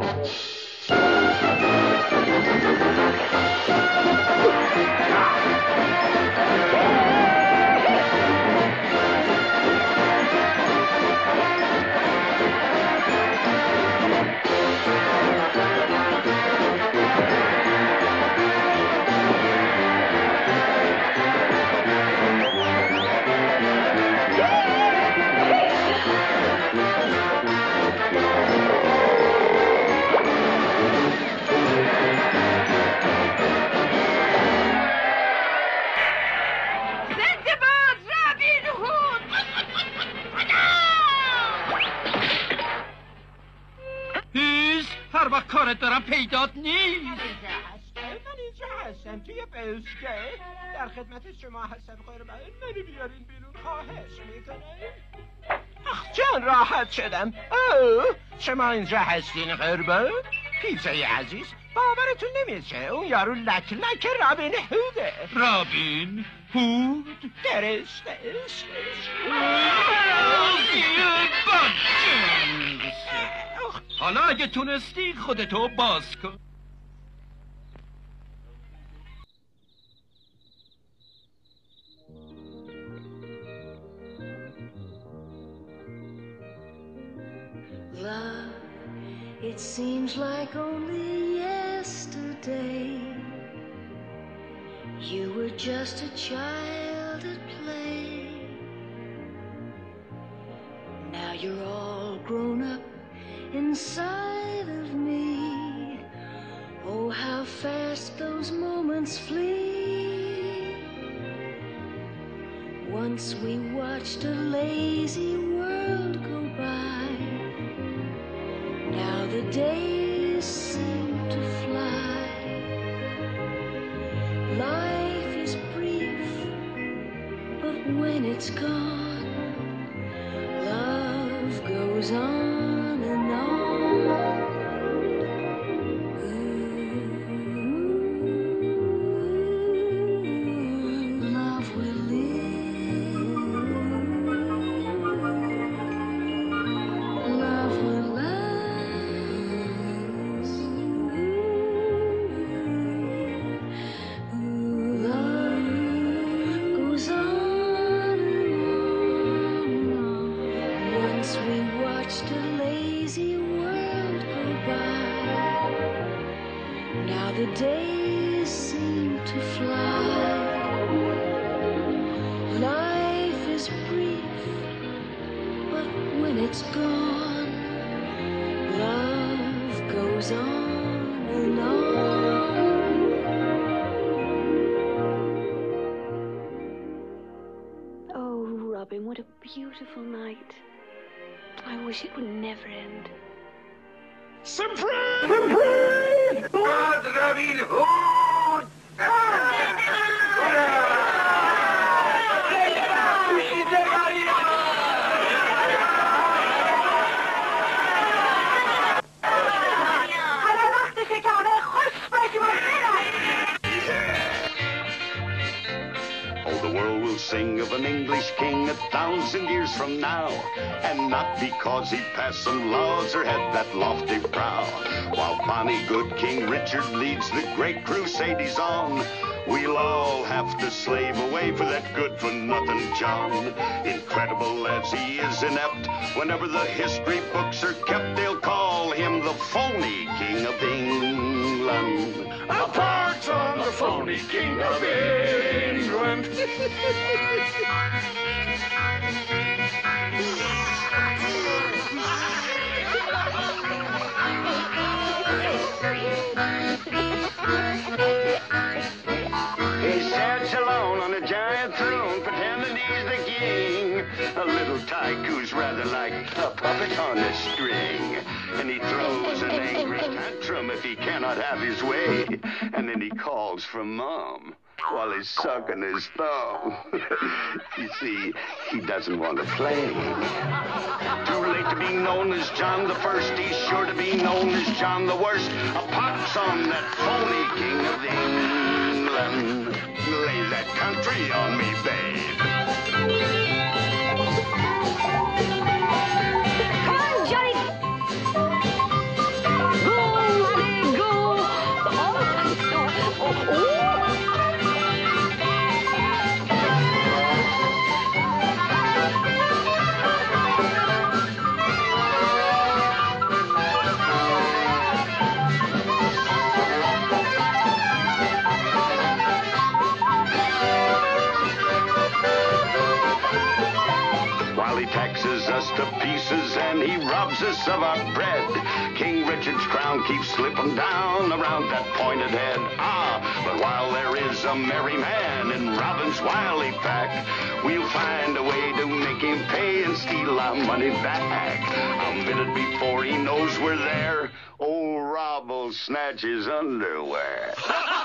هر وقت کارت دارم پیدات نیست
من اینجا هستم توی بسکه در خدمت شما هستم قربان منو بیارین بیرون خواهش میکنم آخ جان راحت شدم اوه شما اینجا هستین قربان پیزای عزیز باورتون نمیشه اون یارو لک لک رابین هوده
رابین هود
درسته
حالا اگه تونستی خودتو باز کن
Love, it seems like only yesterday you were just a child at play. Now you're all grown up inside of me. Oh, how fast those moments flee. Once we watched a lazy world go by. Now the days seem to fly. Life is brief, but when it's gone, love goes on and on. days seem to fly. Life is brief, but when it's gone, love goes on and on.
Oh, Robin, what a beautiful night. I wish it would never end.
Surprise! Surprise! What, Robin Hood?
Sing of an English king a thousand years from now, and not because he passed some laws or had that lofty brow. While bonny good King Richard leads the great crusade he's on, we'll all have to slave away for that good-for-nothing John. Incredible as he is inept, whenever the history books are kept, they'll call him the phony King of England.
Apart on the phony King of England.
He sits alone on a giant throne, pretending he's the king. A little tyke who's rather like a puppet on a string. And he throws an angry tantrum if he cannot have his way. And then he calls for Mom while he's sucking his thumb. You see, he doesn't want to play. Too late to be known as John the First, he's sure to be known as John the Worst. A pox on that phony King of England. Lay that country on me, babe.
Come on, Johnny! Go, honey, go! Oh, oh, oh.
Taxes us to pieces and he robs us of our bread. King Richard's crown keeps slipping down around that pointed head. Ah, but while there is a merry man in Robin's wily pack, we'll find a way to make him pay and steal our money back. A minute before he knows we're there, old Rob will snatch his underwear.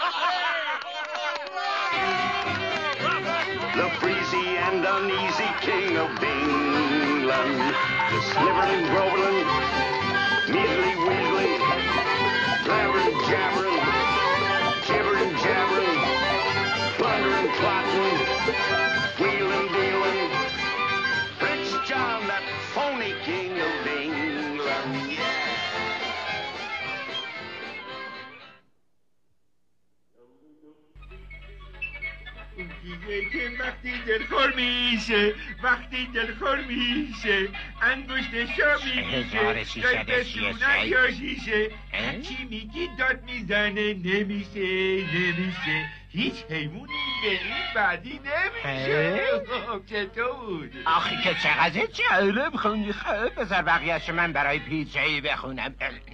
The breezy and uneasy King of England, the sniveling, groveling, measly, weasly, blabbering, jabbering, gibbering, jabbering, plundering, plotting, wheeling, dealing, Prince John, that phony King of England, yeah.
که وقتی دلخور میشه وقتی دلخور میشه انگشت شا میشه قلب سونت یاشیشه هرچی میگی داد میزنه نمیشه نمیشه هیچ حیوانی به این بعدی نمیشه. چطور؟
آخی که چقدر جالب خوندی. خب بذار بقیهش من برای پیچه‌ای بخونم.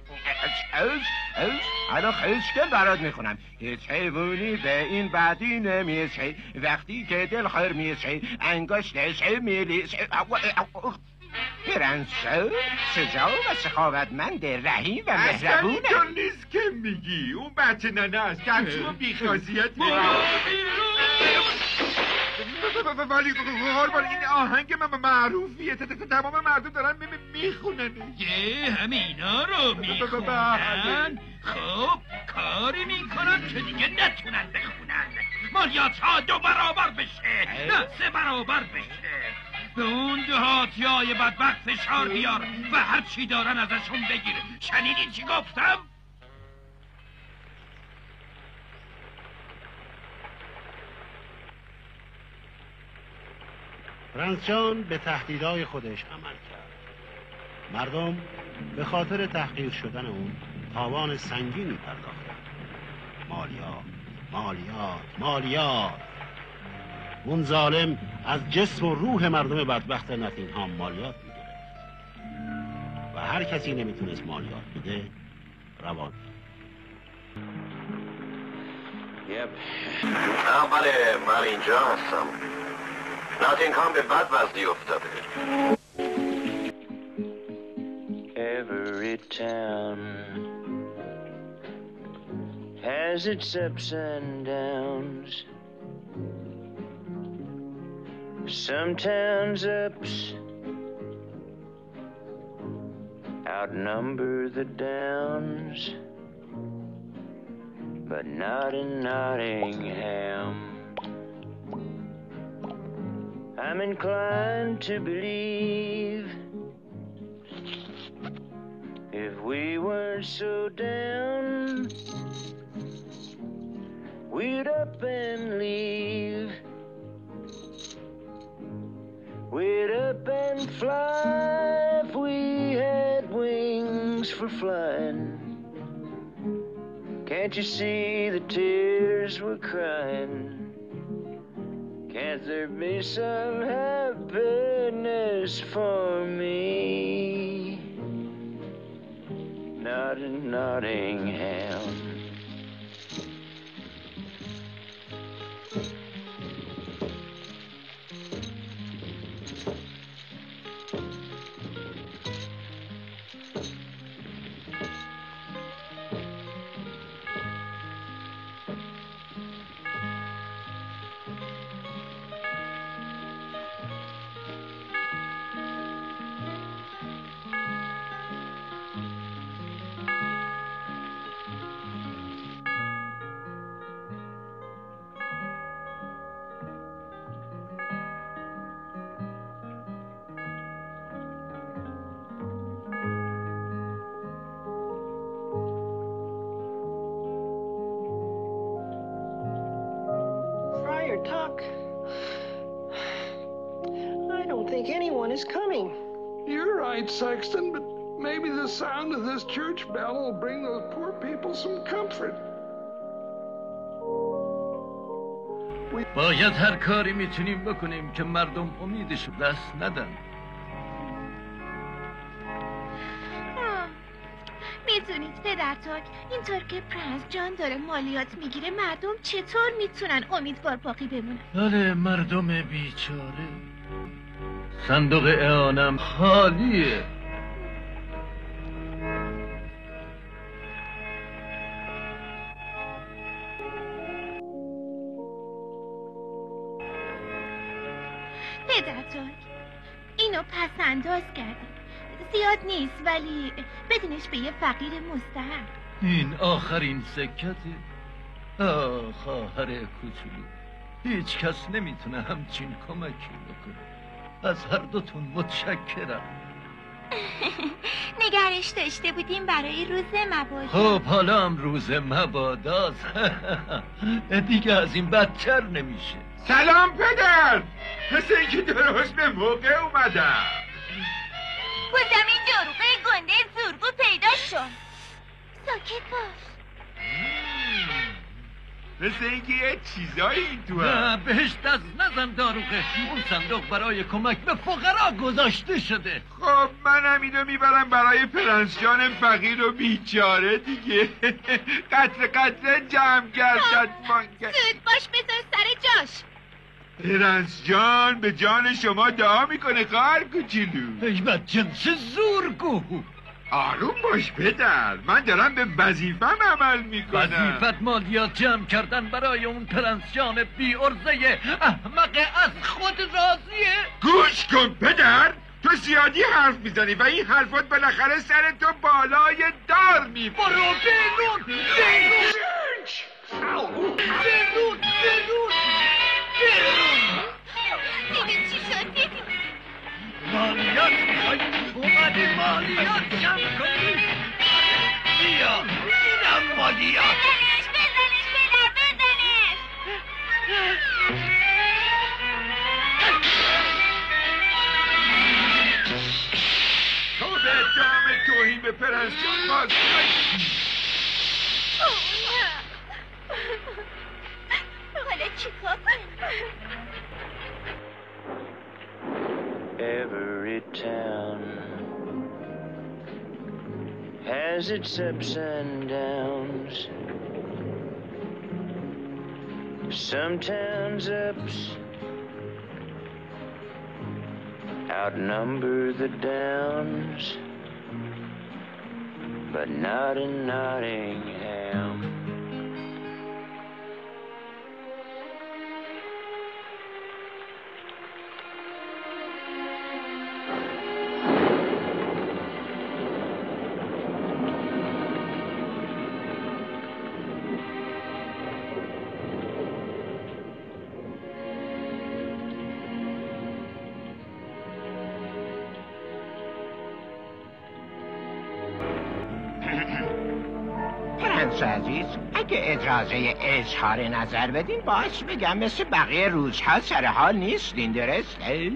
الان خشکم برات میخونم. هیچ حیوانی به این بعدی نمیشه وقتی که دل خور میشه انگشتش میلیشه. پرنس شجاع و سخاوتمند رحیم و مهربونه.
اصلا اینطور نیست که میگی. اون بچه ننه است که همچون بیخاصیت ولی قربان این آهنگ من معروفیه تمام مردم دارن میخونن.
یه همینا رو میخونن. خب کاری میکنن که دیگه نتونن بخونن. مالیات ها دو برابر بشه نه سه برابر بشه. به اون دهاتی های بدبخت فشار بیار و هر چی دارن ازشون بگیر. شنیدی چی گفتم؟
پرنس جان به تهدیدهای خودش عمل کرد. مردم به خاطر تحقیر شدن اون تاوان سنگینی پرداختند. مالیات مالیات مالیات. اون ظالم از جسم و روح مردم بدبخت نتینگهام مالیات میگرفت و هر کسی نمیتونست مالیات بده روان.
یپ. نه بله من اینجا هستم. ناتینگهام به بد وضعی افتاده.
Every town has its ups and downs. Some towns' ups outnumber the downs, but not in Nottingham. I'm inclined to believe if we weren't so down, we'd up and leave. We'd up and fly if we had wings for flying. Can't you see the tears we're crying? Can't there be some happiness for me? Not in Nottingham.
Tuck. I don't think anyone is coming.
You're right, Sexton, but maybe the sound of this church bell will bring those poor people some comfort.
باید هر کاری میتونیم بکنیم که مردم امیدش دست ندن.
میدونید پدرتاک اینطور که پرنس جان داره مالیات میگیره مردم چطور میتونن امیدوار باقی بمونن؟
بله مردم بیچاره. صندوق اعانم خالیه.
پدرتاک اینو پس انداز کردیم. زیاد نیست ولی بدینش به یه فقیر مستحق.
این آخرین سکته. آه خواهر کوچولو، هیچ کس نمیتونه همچین کمکی بکنه. از هر دوتون متشکرم.
نگرش داشته بودیم برای روز مبادا.
خب حالا هم روز مباداست. دیگه از این بدتر نمیشه.
سلام پدر، مثل اینکه درست به موقع اومدم.
بودم این دروغه گنده زورگو پیدا شد. ساکت باش.
مثل اینکه یه چیزایی این تو هم.
نه بهش دست نزن داروغه. اون صندوق برای کمک به فقرا گذاشته شده.
خب منم اینو میبرم برای پرنس جان فقیر و بیچاره دیگه. قطره قطره جمع کرد کتمان کرد.
زود باش بذار سر جاش.
پرنس جان به جان شما دعا میکنه خواهر کوچولو.
ای بد جنس زورگو.
آروم باش پدر، من دارم به وظیفم عمل میکنم.
وظیفت مالیات جمع کردن برای اون پرنس جان بی ارزه احمق از خود راضیه.
گوش کن پدر، تو زیادی حرف میزنی و این حرفات بالاخره سر تو بالای دار میبره.
برو بیرون بیرون بیرون بیرون بیرون.
دیگه چی شد دیدی؟
مالیات میخوای؟ اومدی مالیات جمع کنی؟ بیا اینم مالیات.
بزنش بزنش پدر بزنش.
تو به اتهام توهین به پرنس جان باز
چیکار کنیم؟
Every town has its ups and downs. Some towns' ups outnumber the downs, but not in Nottingham.
پرنس عزیز، اگه اجازه اظهار نظر بدین باش بگم مثل بقیه روزها سر حال نیستین، درسته؟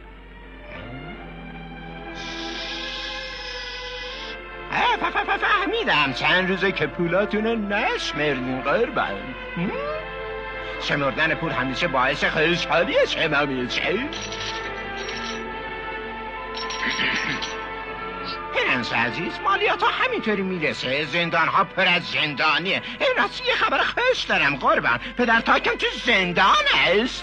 فهمیدم چند روزه که پولاتونو نشمردین قربان. شمردن پول همیشه باعث خوشحالی شما میشه. پرنس عزیز، مالیات ها همینطوری میرسه، زندان ها پر از زندانیه. این راستی یه خبر خوش دارم قربان، پدر تاکم تو زندان است.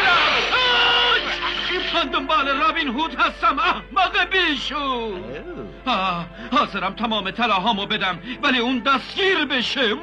من دنبال رابین هود هستم احمق بیشو. حاضرم تمام طلاهامو بدم ولی اون دستگیر بشه.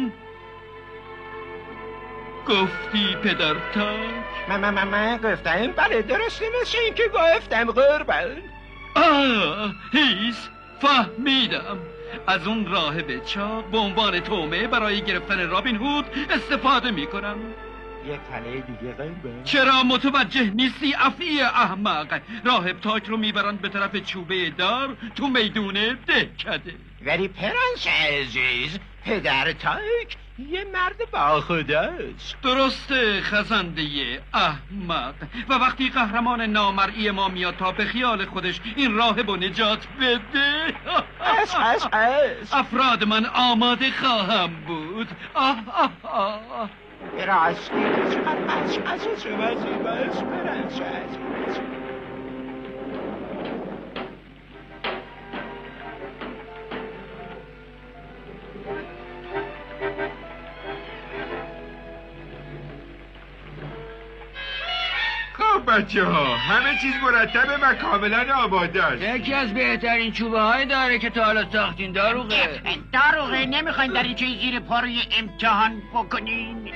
گفتی پدر تاک؟
من من من من گفتم بله درسته مثل این که گفتم قربان.
آه هیس فهمیدم. از اون راهب چاق به عنوان تومه برای گرفتن رابین هود استفاده میکنم.
یک تله دیگه قربان.
چرا متوجه نیستی افعی احمق؟ راهب تاک رو میبرن به طرف چوبه دار تو میدون دهکده.
ولی پرنس عزیز، پدر تاک یه مرد با خداست.
درسته خزنده احمق. و وقتی قهرمان نامرئی ما میاد تا به خیال خودش این راهب و نجات بده،
اس اس اس
افراد من آماده خواهم بود. آه آه آه
راستی چقدر از از شما زیباست پرنس عزیز.
خب بچه ها، همه چیز مرتبه و کاملا آماده است.
یکی از بهترین چوبه های داره که تا حالا ساختین داروغه.
داروغه نمیخواین در این چه زیر پا روی امتحان بکنین؟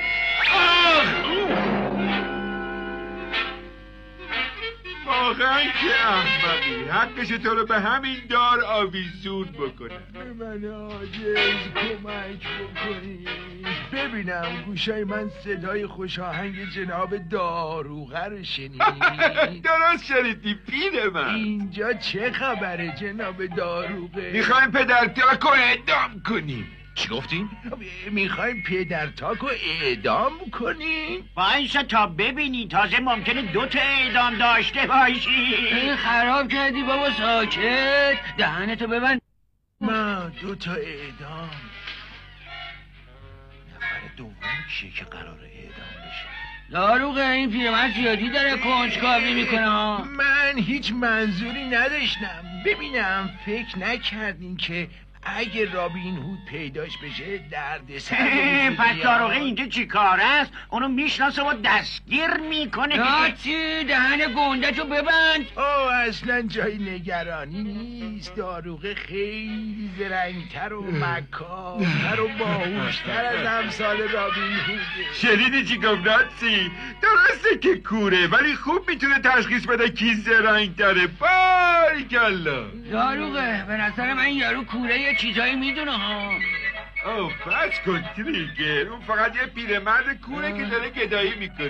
واقعا که احمقی، حقش تو رو به همین دار آویزون بکنه.
من عاجز کمک بکنید. ببینم گوشای من صدای خوش آهنگ جناب داروغه رو شنید.
درست شنیدی پیر من.
اینجا چه خبره جناب داروغه؟
میخوایم پدر تاک رو اعدام کنیم.
چی گفتین؟ میخوایم پدر تاک رو اعدام کنیم؟
بایستا تا ببینی، تازه ممکنه دو تا اعدام داشته باشی.
این خراب کردی بابا، ساکت دهنتو ببند.
ما دو تا اعدام. نفر دوم کیه که قراره اعدام بشه؟
داروغه این پیرمرد زیادی داره کنجکاوی میکنه.
من هیچ منظوری نداشتم. ببینم فکر نکردین که اگه رابین هود پیداش بشه درد سر
پس داروغه اینجا چی کار است؟ اونو میشناسه و دستگیر میکنه.
چی؟ دهن گنده‌شو ببند.
او اصلا جای نگرانی نیست. داروغه خیلی زرنگتر و مکارتر و باهوشتر از امثال رابین هوده.
شنیدی چی گفت نانسی؟ درسته که کوره ولی خوب میتونه تشخیص بده کی زرنگتره. باریکلا.
داروغه به نظر من یارو کوره یه چیزایی میدونه ها.
اوه بس کن تریگر، اون فقط یه پیرمرد کوره که داره گدایی میکنه.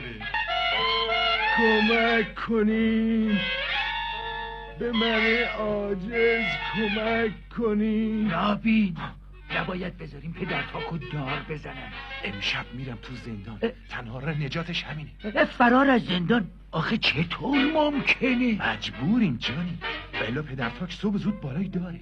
کمک کنین، به من عاجز کمک کنین.
رابین نباید بذاریم پدر تاکو دار بزنن. امشب میرم تو زندان. تنها راه نجاتش همینه.
فرار از زندان؟ آخه چطور ممکنه؟
مجبوریم جانی، بلا پدر تاک صبح زود بالای داره.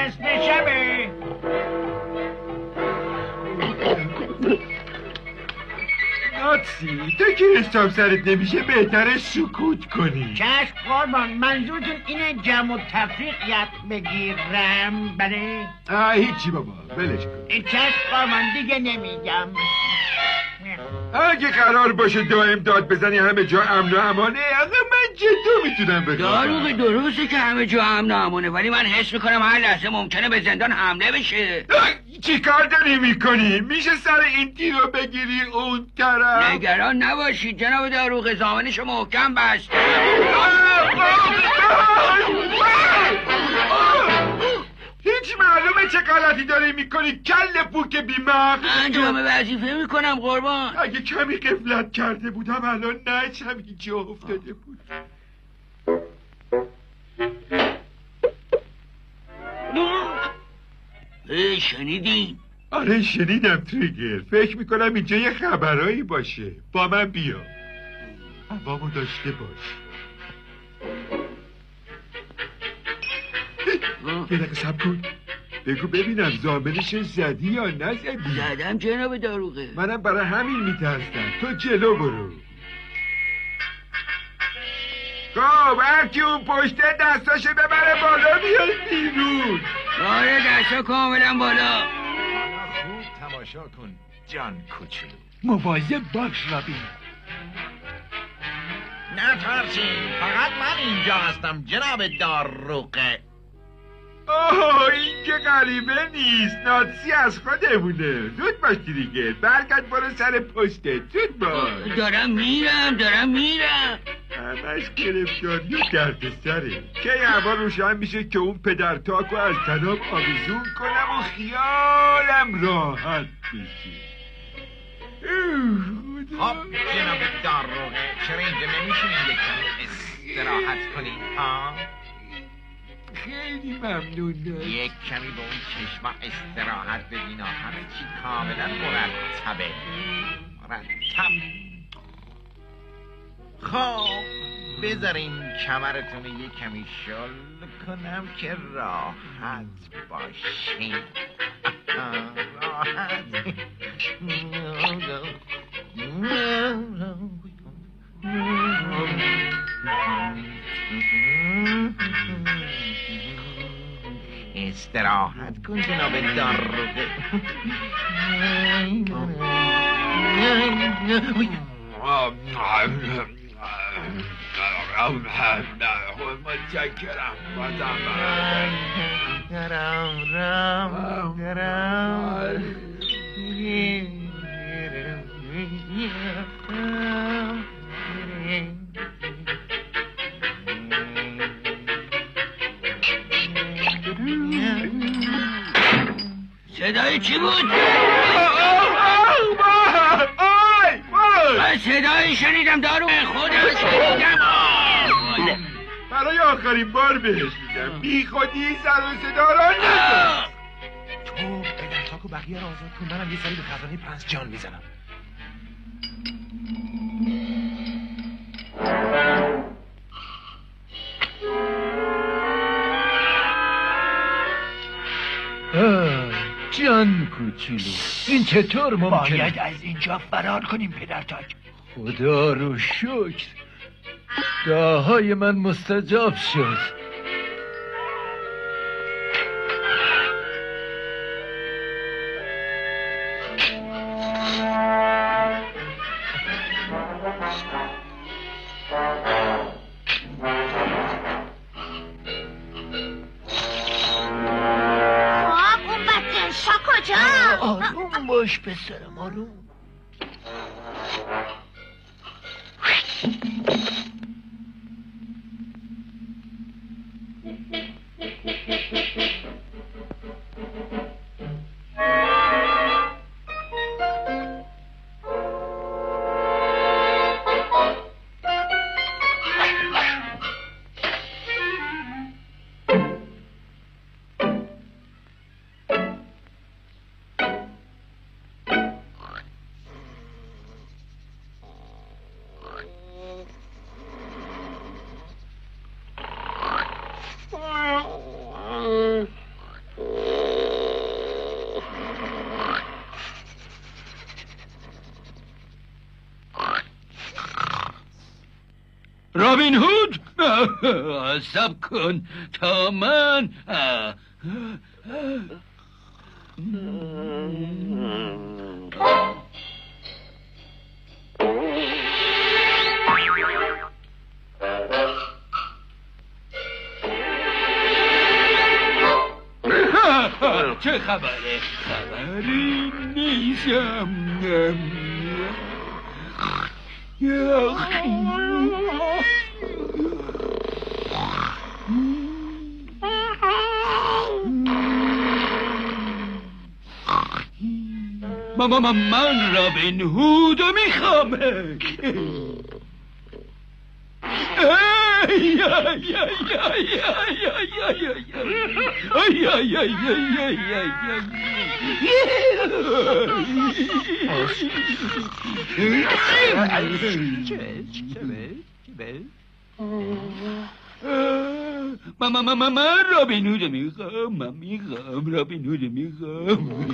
نصف شبه.
ناتسی تو که حساب سرت نمیشه بهتره سکوت کنی.
چشم قربان، منظورتون اینه جمع و تفریقیت بگیرم؟ بله؟
آه هیچی بابا بلش کن.
چشم قربان دیگه نمیگم.
اگه قرار باشه دائم داد بزنی همه جا امن و امانه، اگه من چطور میتونم بخوام؟
داروغ درسته که همه جا امن و امانه، ولی من حس میکنم هر لحظه ممکنه به زندان حمله بشه.
چی کار داری میکنی؟ میشه سر این تیر رو بگیری اون طرف؟
نگران نباشید جناب داروغ، زامنشو محکم بست.
هیچ معلومه چه غلطی داری میکنی کل پوک بیمغز؟
انجام وظیفه میکنم قربان.
اگه کمی غفلت کرده بودم الان نچم اینجا افتاده بود.
ای شنیدی؟
آره شنیدم تریگر. فکر میکنم اینجا یه خبرایی باشه. با من بیا. هوامو داشته باش. یه دقیقه صبر کن. بگو ببینم زامنش زدی یا نزدی؟
زدم جناب داروغه.
منم برای همین میترسم. تو جلو برو. خب هرکی اون پشته دستاشو ببره بالا بیاد بیرون.
آره دستا کاملا بالا.
خوب تماشا کن جان کوچولو.
مواظب باش رابین.
نترسین، فقط من اینجا هستم جناب داروغه.
اوه این که غریبه نیست. ناتسی از خودمونه. زود باش دیگه. برگرد برو سر پشته. زود باش.
دارم میرم دارم میرم.
همش گرفتاری و درد سره. که هوا روشن میشه که اون پدر تاکو از تناب آویزون کنم و خیالم راحت بشه.
خب جناب داروغه، چرا اینجا نمیشونین یکم استراحت کنین ها؟
خیلی ممنون.
یک کمی به اون چشما استراحت بدین و همه چی کاملا مرتبه. مرتب. خب بذارین کمرتون یک کمی شل کنم که راحت باشین. راحت. استراحت کن جناب داروغه.
متشکرم.
درم رم درم
صدای چی بود؟ من صدای شنیدم دارو خودم شنیدم.
برای آخرین بار بهش میگم بی خودی سر و صدا را نزن.
تو پدر تاکو بقیه را آزاد کن، منم یه سری به خزانه پرنس جان میزنم.
جان کوچولو این چطور ممکنه؟
باید از اینجا فرار کنیم پدر تاک.
خدا رو شکر دعاهای من مستجاب شد.
آروم باش پسرم آروم.
رابین هود سب کن تا من چه خبره؟ خبری نیستم. ماما من رابین هودو میخوام. ماما ماما من رابین هودو میخوام. من میخوام رابین هودو میخوام.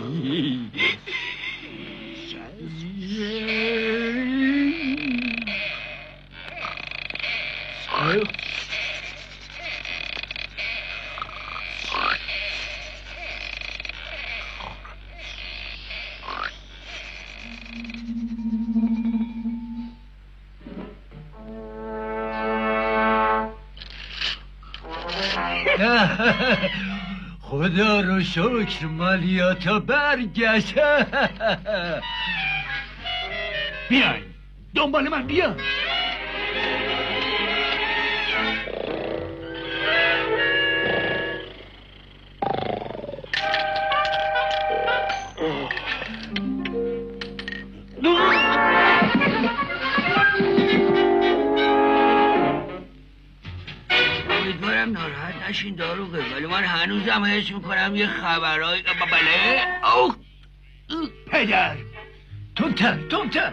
خدا رو شکر مالیاتا برگشت. بیاین دنبال من بیا. امیدوارم ناراحت نشین داروغه، ولی من هنوزم حس میکنم یه خبرهای بله. اوه
پدر تونتر تونتر.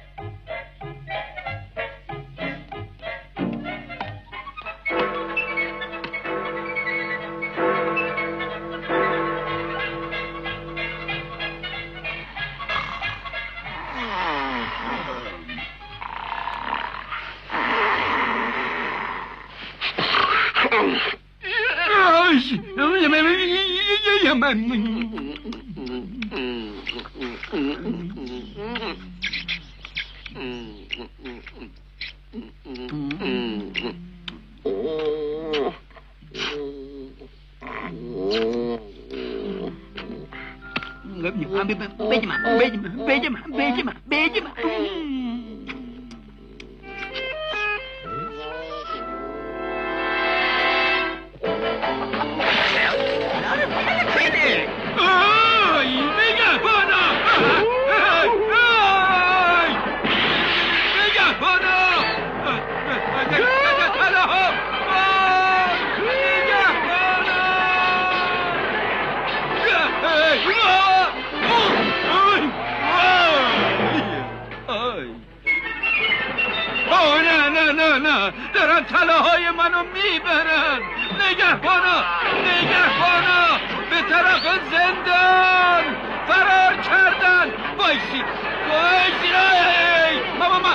دارن طلاهای منو میبرن. نگهبانا نگهبانا به طرف زندان فرار کردن. وایسی وایسی. ماما ما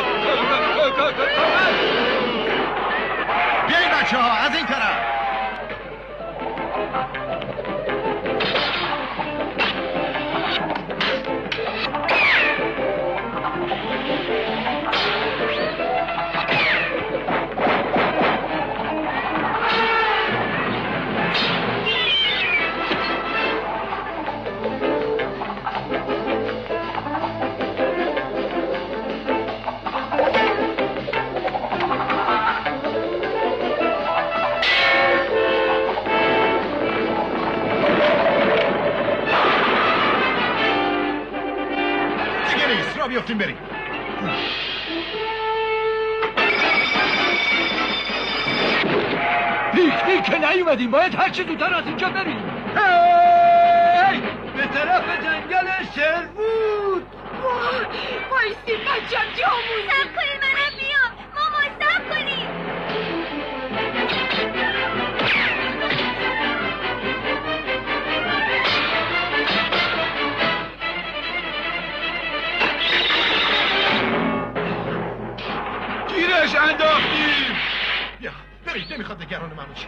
بیایی بچه ها از این طرف. بیافتیم بریم.
پیکنیک که نیومدیم، باید هر چی زودتر از اینجا بریم.
هی به طرف جنگل شروود.
وایستی بچم جامون.
سب کنید منم بیام. ماما سب کنید.
گیرش انداختی.
برید، نمیخواد نگران من باشه.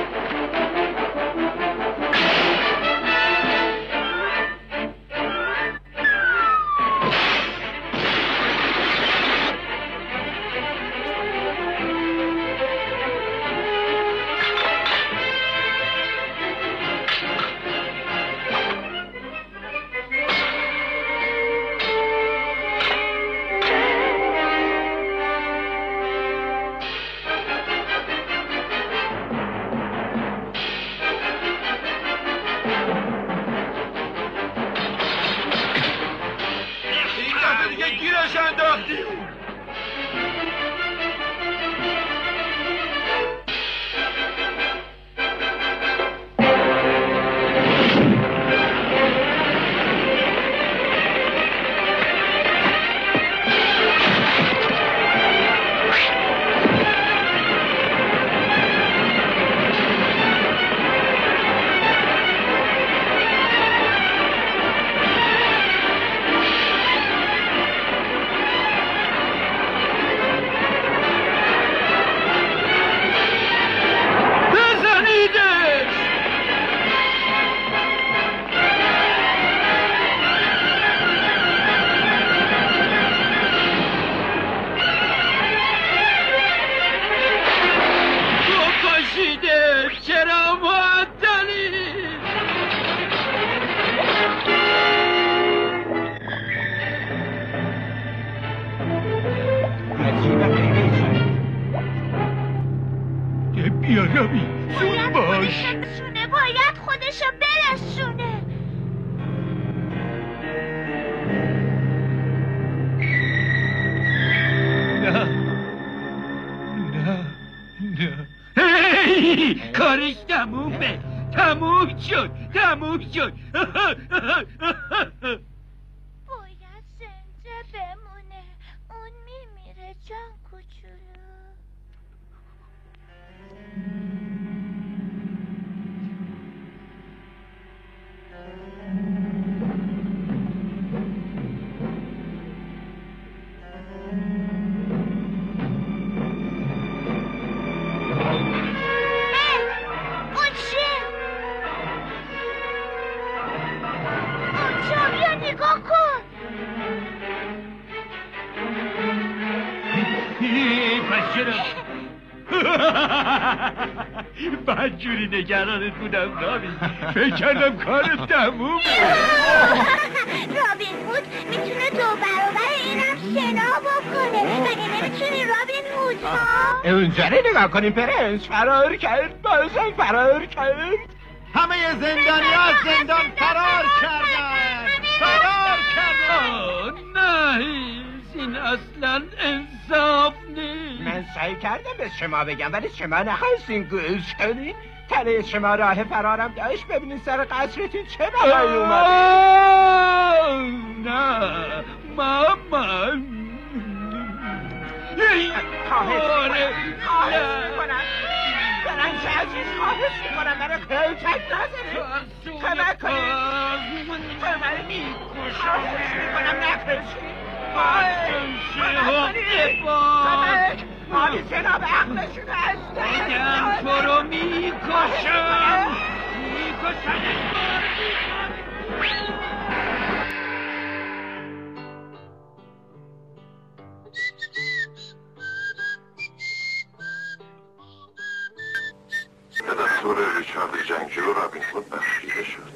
کارش تمومه، تموم شد، تموم شد.
باید زنده بمونه، اون میمیره جان کوچولو.
بدجوری نگرانت بودم رابین، فکر کردم کارت تمومه.
رابین هود میتونه دو برابر اینم شنا بکنه، مگه نمیتونی رابین هود ها؟
اونجا رو نگاه کنیم پرنس، فرار کرد، بازم فرار کرد.
همه زندانی از زندان فرار کردن، فرار کردن.
نه این اصلا انصاف نیست.
من سعی کردم به شما بگم ولی شما نخواستین گوش کنین. تله شما راه فرارم داشت، ببینین سر قصرتون چه بلایی اومده.
نه ماما
خواهش میکنم برنش عزیز، خواهش میکنم برای خیلتک نزنه، کمک کنید، من میکشم، خواهش میکنم نکشید، کمک، مالی جناب عقلشون هستن،
بگم تو رو میکشم، میکشم.
به دستور ریچارد جنگجو رابین هود بخشیده شد.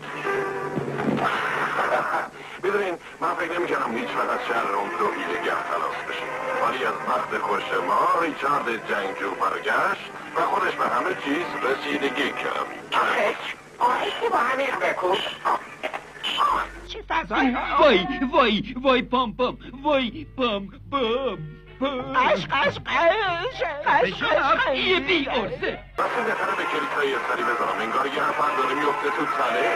میدونین من فکر نمی‌کردم هیچ وقت از شهر اون دو هیلگر خلاص بشیم، ولی از وقت خوش ما ریچارد جنگجو برگشت و خودش به همه چیز رسیدگی کرد.
آخش آهسته با همین بکن.
چه فضایی؟
وای وای وای پام پام، وای پام پام پام.
قش قش قش قش قش
یه بی ارزه.
وقتی نفره به کلیسای سری بذارم انگار یه نفر داره میفته تو تله.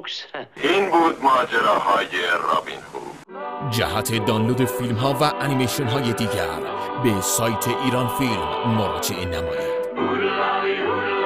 folks.
این بود ماجراهای رابین هود.
جهت دانلود فیلم ها و انیمیشن های دیگر به سایت ایران فیلم مراجعه نمایید.